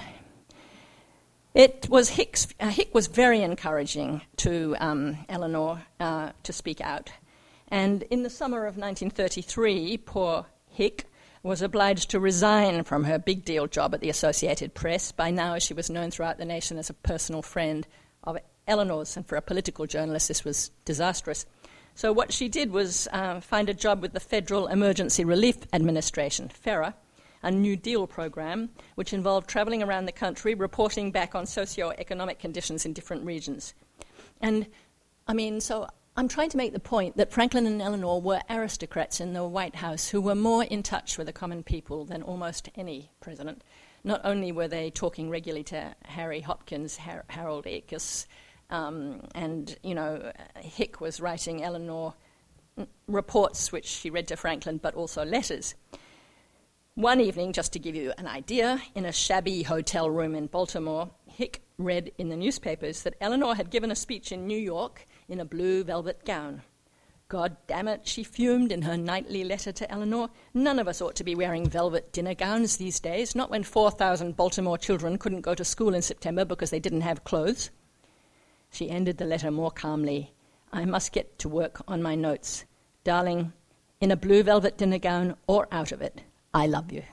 It was Hick was very encouraging to Eleanor to speak out. And in the summer of 1933, poor Hick was obliged to resign from her big deal job at the Associated Press. By now, she was known throughout the nation as a personal friend of Eleanor's, and for a political journalist, this was disastrous. So what she did was find a job with the Federal Emergency Relief Administration, FERA, a New Deal program, which involved travelling around the country, reporting back on socio-economic conditions in different regions. And, so I'm trying to make the point that Franklin and Eleanor were aristocrats in the White House who were more in touch with the common people than almost any president. Not only were they talking regularly to Harry Hopkins, Harold Akers, and, Hick was writing Eleanor reports which she read to Franklin, but also letters. One evening, just to give you an idea, in a shabby hotel room in Baltimore, Hick read in the newspapers that Eleanor had given a speech in New York in a blue velvet gown. God damn it, she fumed in her nightly letter to Eleanor. None of us ought to be wearing velvet dinner gowns these days, not when 4,000 Baltimore children couldn't go to school in September because they didn't have clothes. She ended the letter more calmly. I must get to work on my notes. Darling, in a blue velvet dinner gown or out of it, I love you.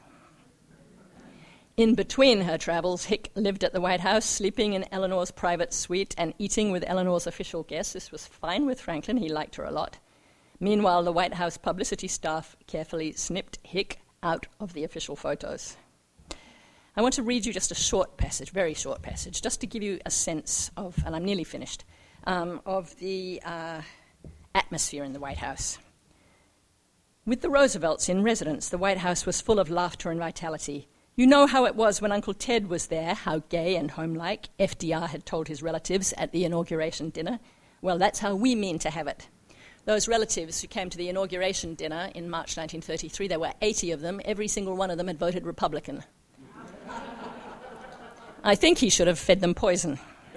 In between her travels, Hick lived at the White House, sleeping in Eleanor's private suite and eating with Eleanor's official guests. This was fine with Franklin. He liked her a lot. Meanwhile, the White House publicity staff carefully snipped Hick out of the official photos. I want to read you just a short passage, very short passage, just to give you a sense of, and I'm nearly finished, of the atmosphere in the White House. With the Roosevelts in residence, the White House was full of laughter and vitality. You know how it was when Uncle Ted was there, how gay and homelike FDR had told his relatives at the inauguration dinner. Well, that's how we mean to have it. Those relatives who came to the inauguration dinner in March 1933, there were 80 of them. Every single one of them had voted Republican. I think he should have fed them poison.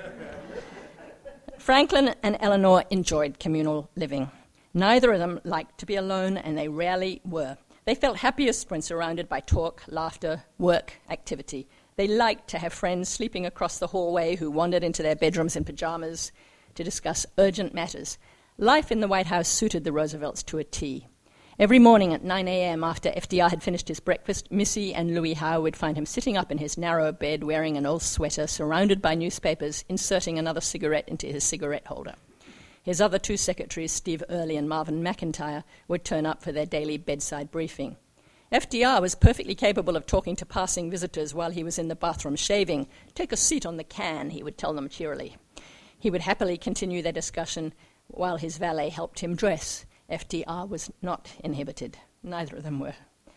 Franklin and Eleanor enjoyed communal living. Neither of them liked to be alone, and they rarely were. They felt happiest when surrounded by talk, laughter, work, activity. They liked to have friends sleeping across the hallway who wandered into their bedrooms in pajamas to discuss urgent matters. Life in the White House suited the Roosevelts to a T. Every morning at 9 a.m. after FDR had finished his breakfast, Missy and Louis Howe would find him sitting up in his narrow bed wearing an old sweater, surrounded by newspapers, inserting another cigarette into his cigarette holder. His other two secretaries, Steve Early and Marvin McIntyre, would turn up for their daily bedside briefing. FDR was perfectly capable of talking to passing visitors while he was in the bathroom shaving. "Take a seat on the can," he would tell them cheerily. He would happily continue their discussion while his valet helped him dress. FDR was not inhibited. Neither of them were.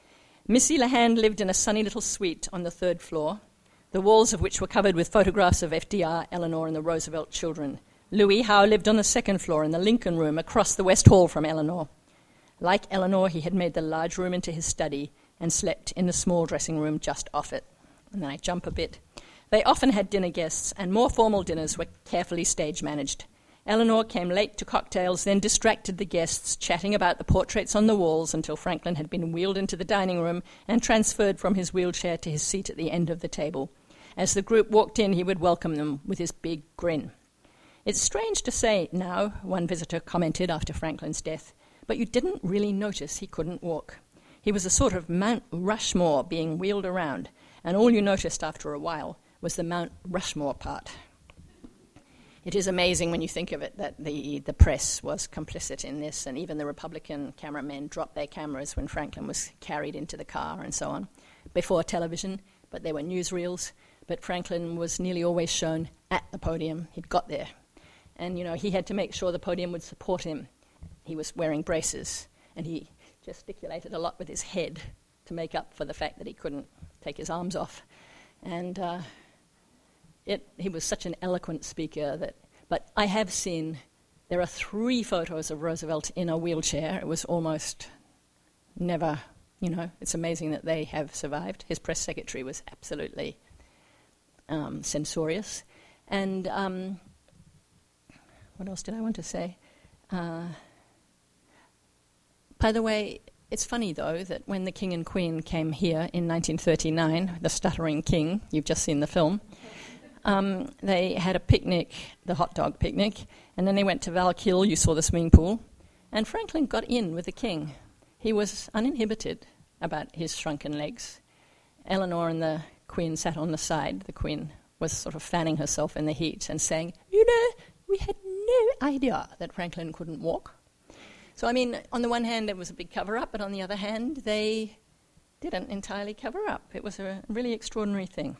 Missy LeHand lived in a sunny little suite on the 3rd floor, the walls of which were covered with photographs of FDR, Eleanor, and the Roosevelt children. Louis Howe lived on the 2nd floor in the Lincoln Room across the West Hall from Eleanor. Like Eleanor, he had made the large room into his study and slept in the small dressing room just off it. And then I jump a bit. They often had dinner guests, and more formal dinners were carefully stage-managed. Eleanor came late to cocktails, then distracted the guests, chatting about the portraits on the walls until Franklin had been wheeled into the dining room and transferred from his wheelchair to his seat at the end of the table. As the group walked in, he would welcome them with his big grin. "It's strange to say now," one visitor commented after Franklin's death, "but you didn't really notice he couldn't walk. He was a sort of Mount Rushmore being wheeled around, and all you noticed after a while was the Mount Rushmore part." It is amazing when you think of it that the press was complicit in this, and even the Republican cameramen dropped their cameras when Franklin was carried into the car and so on. Before television, but there were newsreels, but Franklin was nearly always shown at the podium. He'd got there. And, he had to make sure the podium would support him. He was wearing braces, and he gesticulated a lot with his head to make up for the fact that he couldn't take his arms off. And he was such an eloquent speaker but I have seen, there are 3 photos of Roosevelt in a wheelchair. It was almost never, it's amazing that they have survived. His press secretary was absolutely censorious. And what else did I want to say? By the way, it's funny, though, that when the King and Queen came here in 1939, the Stuttering King, you've just seen the film, they had a picnic, the hot dog picnic, and then they went to Valkill, you saw the swimming pool, and Franklin got in with the King. He was uninhibited about his shrunken legs. Eleanor and the Queen sat on the side. The Queen was sort of fanning herself in the heat and saying, we had no idea that Franklin couldn't walk. So, on the one hand, it was a big cover-up, but on the other hand, they didn't entirely cover up. It was a really extraordinary thing.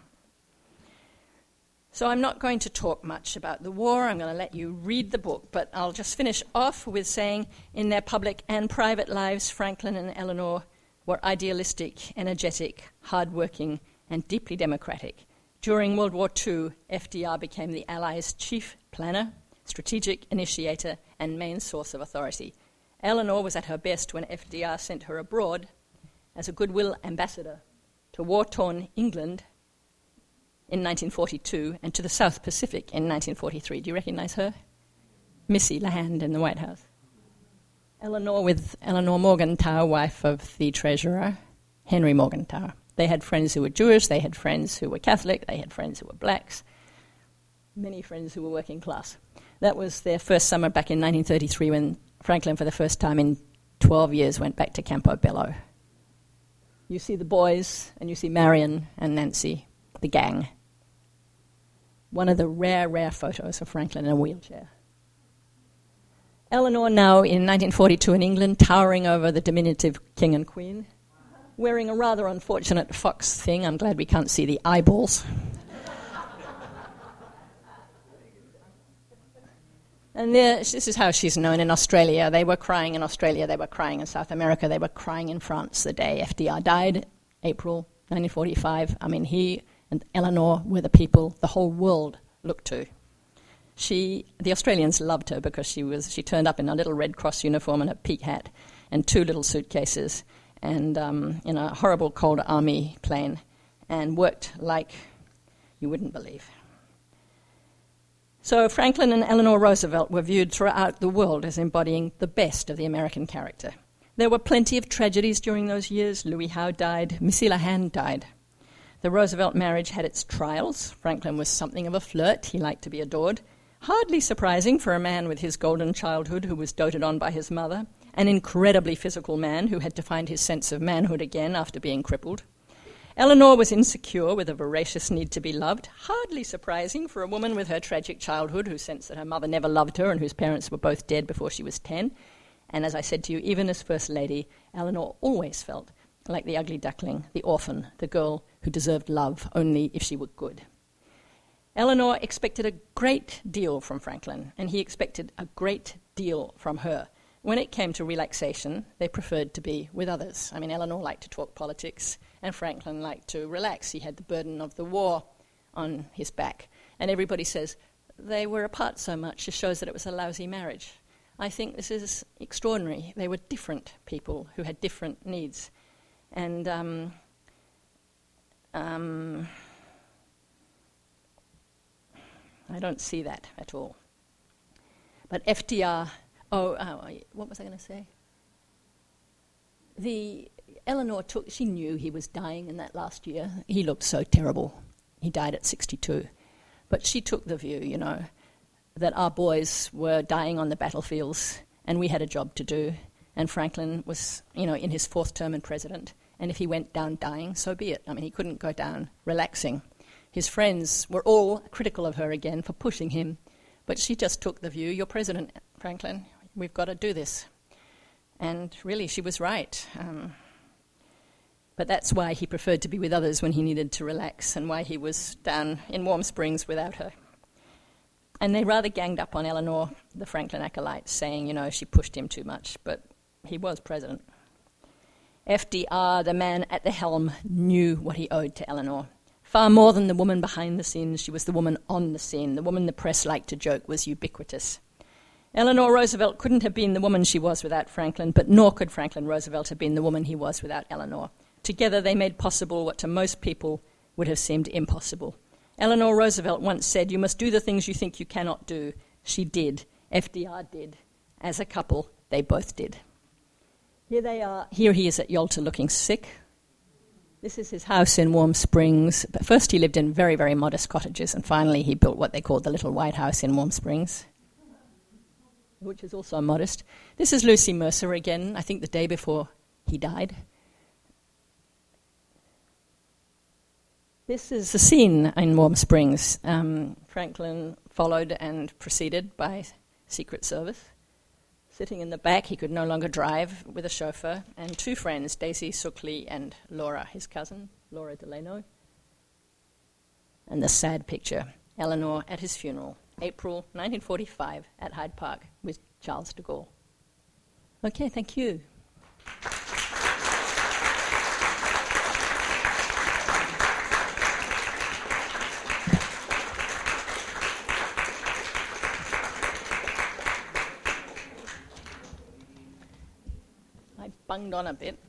So I'm not going to talk much about the war. I'm going to let you read the book, but I'll just finish off with saying in their public and private lives, Franklin and Eleanor were idealistic, energetic, hard-working, and deeply democratic. During World War II, FDR became the Allies' chief planner, strategic initiator, and main source of authority. Eleanor was at her best when FDR sent her abroad as a goodwill ambassador to war-torn England in 1942 and to the South Pacific in 1943. Do you recognize her? Missy LeHand in the White House. Eleanor with Eleanor Morgenthau, wife of the treasurer, Henry Morgenthau. They had friends who were Jewish, they had friends who were Catholic, they had friends who were blacks, many friends who were working class. That was their first summer back in 1933 when Franklin, for the first time in 12 years, went back to Campo Bello. You see the boys, and you see Marion and Nancy, the gang. One of the rare photos of Franklin in a wheelchair. Eleanor now in 1942 in England, towering over the diminutive King and Queen, wearing a rather unfortunate fox thing. I'm glad we can't see the eyeballs. And this is how she's known in Australia. They were crying in Australia, they were crying in South America, they were crying in France the day FDR died, April 1945. He and Eleanor were the people the whole world looked to. The Australians loved her because she turned up in a little Red Cross uniform and a peak hat and 2 little suitcases and in a horrible cold army plane and worked like you wouldn't believe. So Franklin and Eleanor Roosevelt were viewed throughout the world as embodying the best of the American character. There were plenty of tragedies during those years. Louis Howe died. Missy LeHand died. The Roosevelt marriage had its trials. Franklin was something of a flirt. He liked to be adored. Hardly surprising for a man with his golden childhood who was doted on by his mother, an incredibly physical man who had to find his sense of manhood again after being crippled. Eleanor was insecure with a voracious need to be loved. Hardly surprising for a woman with her tragic childhood who sensed that her mother never loved her and whose parents were both dead before she was 10. And as I said to you, even as First Lady, Eleanor always felt like the ugly duckling, the orphan, the girl who deserved love only if she were good. Eleanor expected a great deal from Franklin, and he expected a great deal from her. when it came to relaxation, they preferred to be with others. I mean, Eleanor liked to talk politics, and Franklin liked to relax. He had the burden of the war on his back. And everybody says they were apart so much, it shows that it was a lousy marriage. I think this is extraordinary. They were different people who had different needs. And I don't see that at all. But FDR, what was I going to say? Eleanor she knew he was dying in that last year. He looked so terrible. He died at 62. But she took the view, that our boys were dying on the battlefields and we had a job to do. And Franklin was, in his 4th term as president. And if he went down dying, so be it. I mean, he couldn't go down relaxing. His friends were all critical of her again for pushing him. But she just took the view, you're president, Franklin, we've got to do this. And really, she was right. But that's why he preferred to be with others when he needed to relax and why he was down in Warm Springs without her. And they rather ganged up on Eleanor, the Franklin acolytes, saying, she pushed him too much. But he was president. FDR, the man at the helm, knew what he owed to Eleanor. Far more than the woman behind the scenes, she was the woman on the scene. The woman the press liked to joke was ubiquitous. Eleanor Roosevelt couldn't have been the woman she was without Franklin, but nor could Franklin Roosevelt have been the woman he was without Eleanor. Together they made possible what to most people would have seemed impossible. Eleanor Roosevelt once said, you must do the things you think you cannot do. She did. FDR did. As a couple, they both did. Here they are. Here he is at Yalta looking sick. This is his house in Warm Springs. But first he lived in very, very modest cottages, and finally he built what they called the Little White House in Warm Springs, which is also modest. This is Lucy Mercer again, I think the day before he died. This is the scene in Warm Springs. Franklin followed and preceded by Secret Service. Sitting in the back, he could no longer drive, with a chauffeur, and 2 friends, Daisy Suckley and Laura, his cousin, Laura Delano. And the sad picture, Eleanor at his funeral, April 1945 at Hyde Park with Charles de Gaulle. Okay, thank you. Bunged on a bit,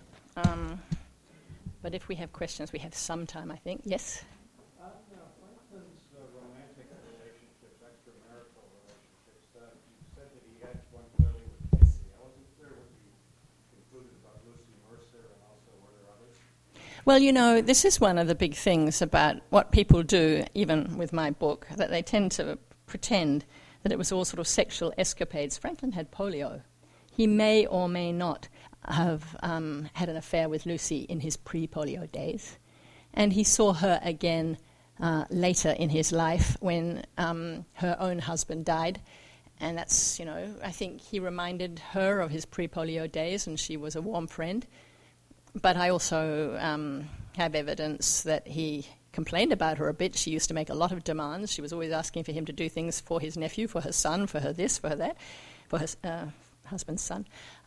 but if we have questions, we have some time, I think. Yes? Franklin's romantic relationships, extramarital relationships, you said that he had one clearly with Missy. I wasn't clear what you concluded about Lucy Mercer, and also were there others? Well, this is one of the big things about what people do, even with my book, that they tend to pretend that it was all sort of sexual escapades. Franklin had polio. He may or may not have had an affair with Lucy in his pre-polio days. And he saw her again later in his life when her own husband died. And that's, I think he reminded her of his pre-polio days, and she was a warm friend. But I also have evidence that he complained about her a bit. She used to make a lot of demands. She was always asking for him to do things for his nephew, for her son, for her this, for her that, for her husband's son.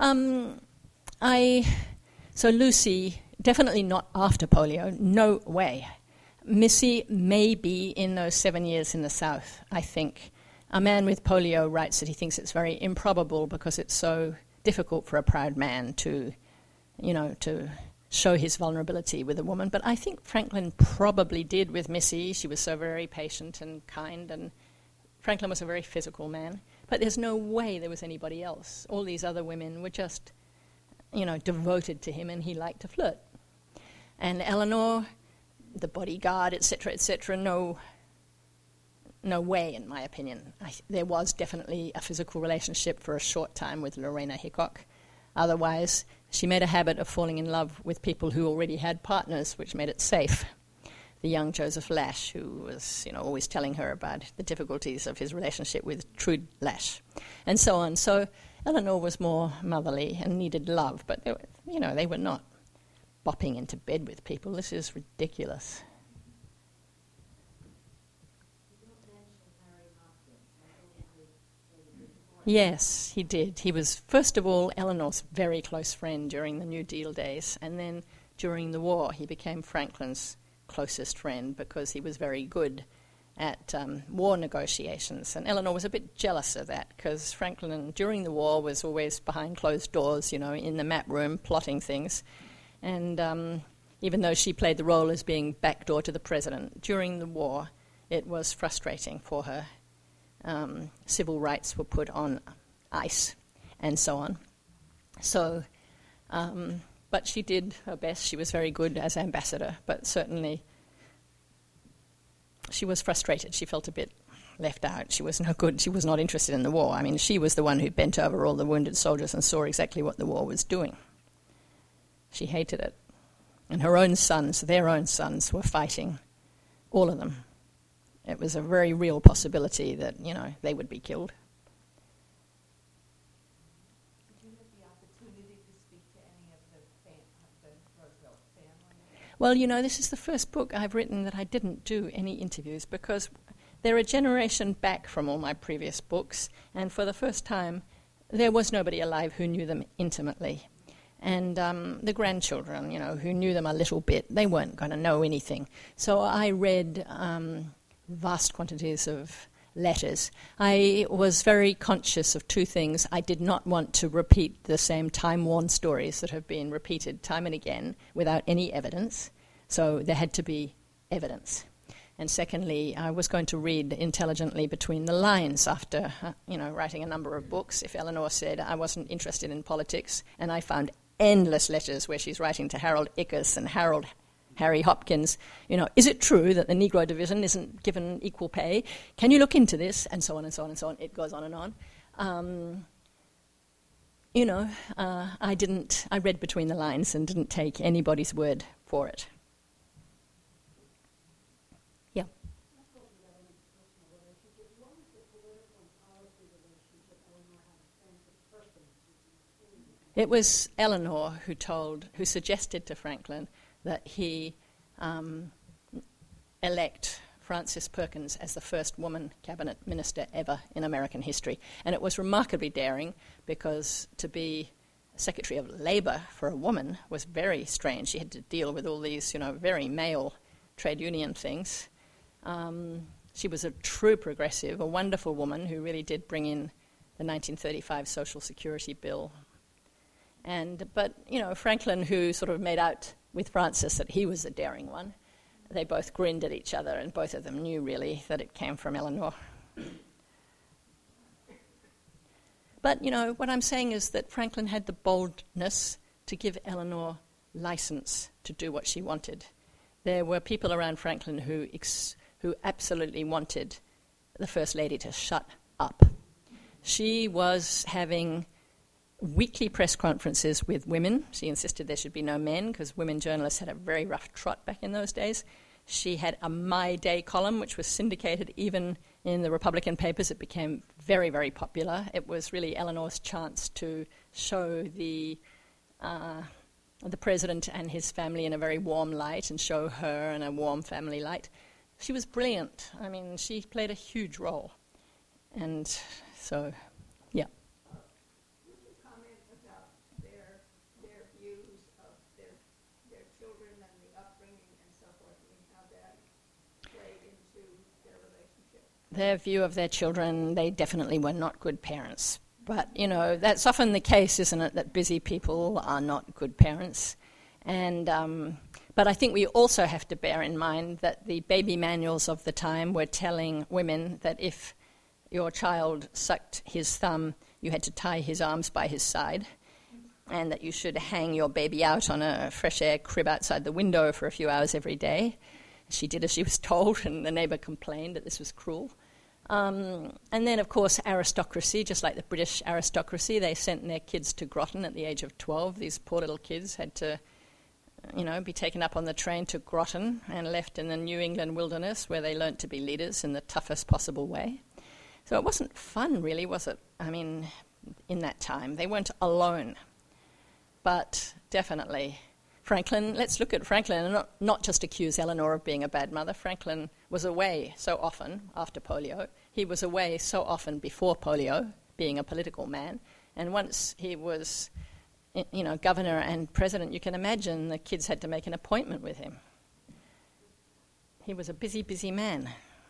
So Lucy, definitely not after polio, no way. Missy may be in those 7 years in the South, I think. A man with polio writes that he thinks it's very improbable because it's so difficult for a proud man to show his vulnerability with a woman. But I think Franklin probably did with Missy. She was so very patient and kind, and Franklin was a very physical man. But there's no way there was anybody else. All these other women were just, devoted to him, and he liked to flirt. And Eleanor, the bodyguard, etc., no way, in my opinion. There was definitely a physical relationship for a short time with Lorena Hickok. Otherwise, she made a habit of falling in love with people who already had partners, which made it safe. The young Joseph Lash, who was, always telling her about the difficulties of his relationship with Trude Lash, and so on. So Eleanor was more motherly and needed love, but they were not bopping into bed with people. This is ridiculous. Yes, he did. He was, first of all, Eleanor's very close friend during the New Deal days, and then during the war he became Franklin's closest friend because he was very good at war negotiations. And Eleanor was a bit jealous of that because Franklin, during the war, was always behind closed doors, in the map room, plotting things. And even though she played the role as being backdoor to the president, during the war it was frustrating for her. Civil rights were put on ice and so on. So, but she did her best. She was very good as ambassador, but certainly she was frustrated. She felt a bit left out. She was no good. She was not interested in the war. I mean, she was the one who bent over all the wounded soldiers and saw exactly what the war was doing. She hated it. And her own sons, their own sons, were fighting, all of them. It was a very real possibility that, they would be killed. Did you have the opportunity to speak to any of the Roosevelt family? Well, this is the first book I've written that I didn't do any interviews because they're a generation back from all my previous books, and for the first time there was nobody alive who knew them intimately. And the grandchildren, who knew them a little bit, they weren't going to know anything. So I read vast quantities of letters. I was very conscious of two things. I did not want to repeat the same time-worn stories that have been repeated time and again without any evidence. So there had to be evidence. And secondly, I was going to read intelligently between the lines after, writing a number of books. If Eleanor said I wasn't interested in politics, and I found endless letters where she's writing to Harold Ickes and Harry Hopkins, is it true that the Negro division isn't given equal pay? Can you look into this? And so on and so on and so on. It goes on and on. I read between the lines and didn't take anybody's word for it. Yeah. It was Eleanor who suggested to Franklin that he elect Frances Perkins as the first woman cabinet minister ever in American history. And it was remarkably daring because to be Secretary of Labour for a woman was very strange. She had to deal with all these, very male trade union things. She was a true progressive, a wonderful woman who really did bring in the 1935 Social Security Bill. But Franklin, who sort of made out with Frances that he was the daring one, they both grinned at each other, and both of them knew really that it came from Eleanor. But, what I'm saying is that Franklin had the boldness to give Eleanor license to do what she wanted. There were people around Franklin who absolutely wanted the First Lady to shut up. She was having weekly press conferences with women. She insisted there should be no men because women journalists had a very rough trot back in those days. She had a My Day column, which was syndicated even in the Republican papers. It became very, very popular. It was really Eleanor's chance to show the president and his family in a very warm light and show her in a warm family light. She was brilliant. I mean, she played a huge role. And so, yeah. Would you comment about their views of their children and the upbringing and so forth, and how that played into their relationship? Their view of their children, they definitely were not good parents. But, that's often the case, isn't it, that busy people are not good parents. And but I think we also have to bear in mind that the baby manuals of the time were telling women that if your child sucked his thumb, you had to tie his arms by his side, and that you should hang your baby out on a fresh air crib outside the window for a few hours every day. She did as she was told, and the neighbour complained that this was cruel. And then, of course, aristocracy, just like the British aristocracy, they sent their kids to Groton at the age of 12. These poor little kids had to, be taken up on the train to Groton and left in the New England wilderness where they learnt to be leaders in the toughest possible way. So it wasn't fun, really, was it? I mean, in that time. They weren't alone. But definitely, Franklin, let's look at Franklin and not just accuse Eleanor of being a bad mother. Franklin was away so often after polio. He was away so often before polio being a political man. And once he was, governor and president, you can imagine the kids had to make an appointment with him. He was a busy, busy man.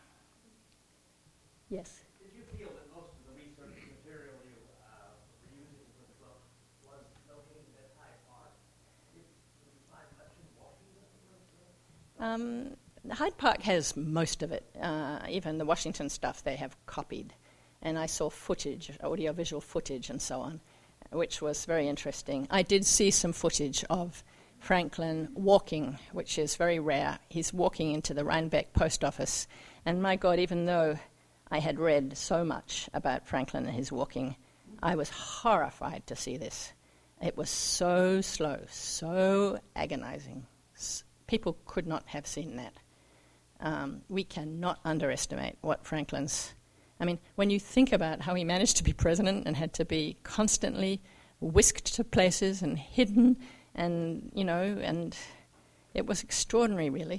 Yes? Did you feel that most of the research material you were using for the book was located at Hyde Park? Did you find much in Washington? Hyde Park has most of it. Even the Washington stuff they have copied. And I saw footage, audiovisual footage and so on, which was very interesting. I did see some footage of Franklin walking, which is very rare. He's walking into the Rhinebeck post office. And my God, even though I had read so much about Franklin and his walking, I was horrified to see this. It was so slow, so agonizing. People could not have seen that. We cannot underestimate what Franklin's... I mean, when you think about how he managed to be president and had to be constantly whisked to places and hidden, and, and it was extraordinary, really.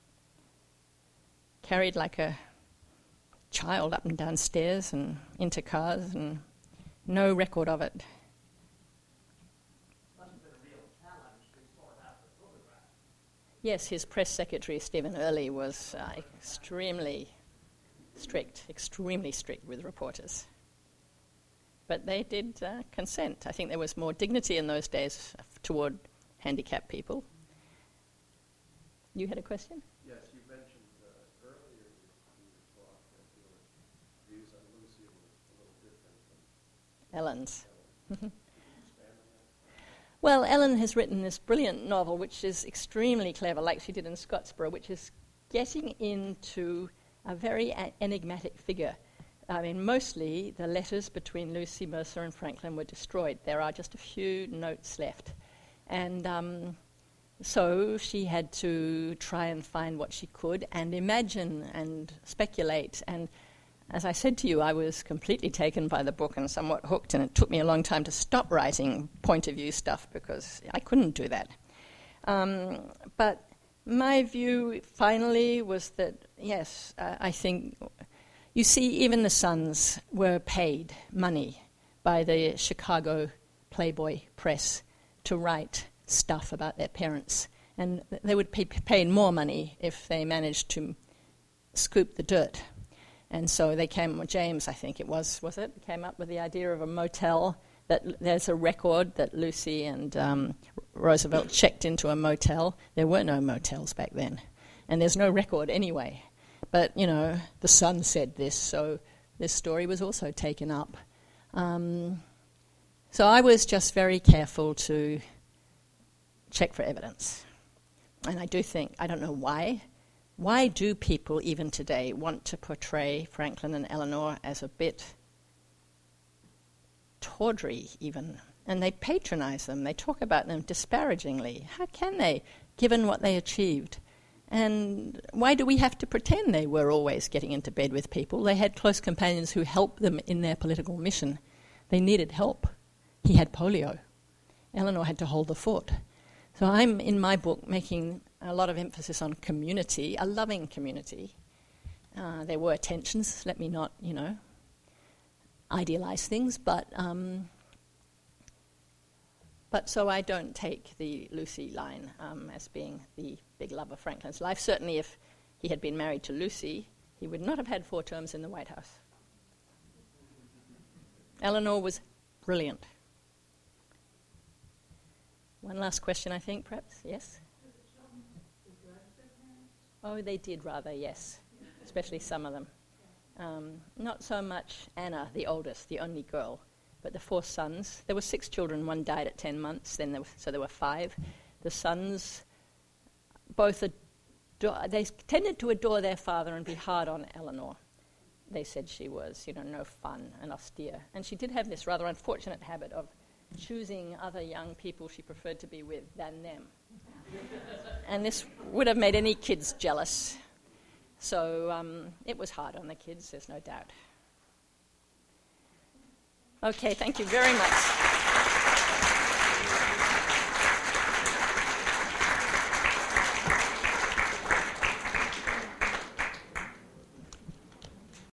Carried like a child up and down stairs and into cars, and no record of it. Must have been a real challenge to sort out the photograph. Yes, his press secretary, Stephen Early, was extremely strict with reporters. But they did consent. I think there was more dignity in those days toward handicapped people. You had a question? Yes, you mentioned earlier in your talk that your views on Lucy were a little different from Ellen's. Could you expand on that? Well, Ellen has written this brilliant novel, which is extremely clever, like she did in Scottsboro, which is getting into a very enigmatic figure. I mean, mostly the letters between Lucy Mercer and Franklin were destroyed. There are just a few notes left. And so she had to try and find what she could and imagine and speculate. And as I said to you, I was completely taken by the book and somewhat hooked, and it took me a long time to stop writing point of view stuff because I couldn't do that. But my view finally was that, yes, I think, you see, even the sons were paid money by the Chicago Playboy Press to write stuff about their parents. And they would be paid more money if they managed to scoop the dirt. And so they James, I think it was it? Came up with the idea of a motel, that there's a record that Lucy and Roosevelt checked into a motel. There were no motels back then. And there's no record anyway. But, the Sun said this, so this story was also taken up. So I was just very careful to check for evidence. And I do think, I don't know why do people even today want to portray Franklin and Eleanor as a bit tawdry even? And they patronize them, they talk about them disparagingly. How can they, given what they achieved? And why do we have to pretend they were always getting into bed with people? They had close companions who helped them in their political mission. They needed help. He had polio. Eleanor had to hold the fort. So I'm, in my book, making a lot of emphasis on community, a loving community. There were tensions, let me not, idealize things, but so I don't take the Lucy line as being the big love of Franklin's life. Certainly if he had been married to Lucy, he would not have had 4 terms in the White House. Eleanor was brilliant. One last question, I think, perhaps? Yes? Oh, they did rather, yes. Especially some of them. Not so much Anna, the oldest, the only girl, but the 4 sons. There were 6 children. 1 died at 10 months, so there were 5. The sons, they tended to adore their father and be hard on Eleanor. They said she was, no fun and austere. And she did have this rather unfortunate habit of choosing other young people she preferred to be with than them. And this would have made any kids jealous. So it was hard on the kids, there's no doubt. Okay, thank you very much.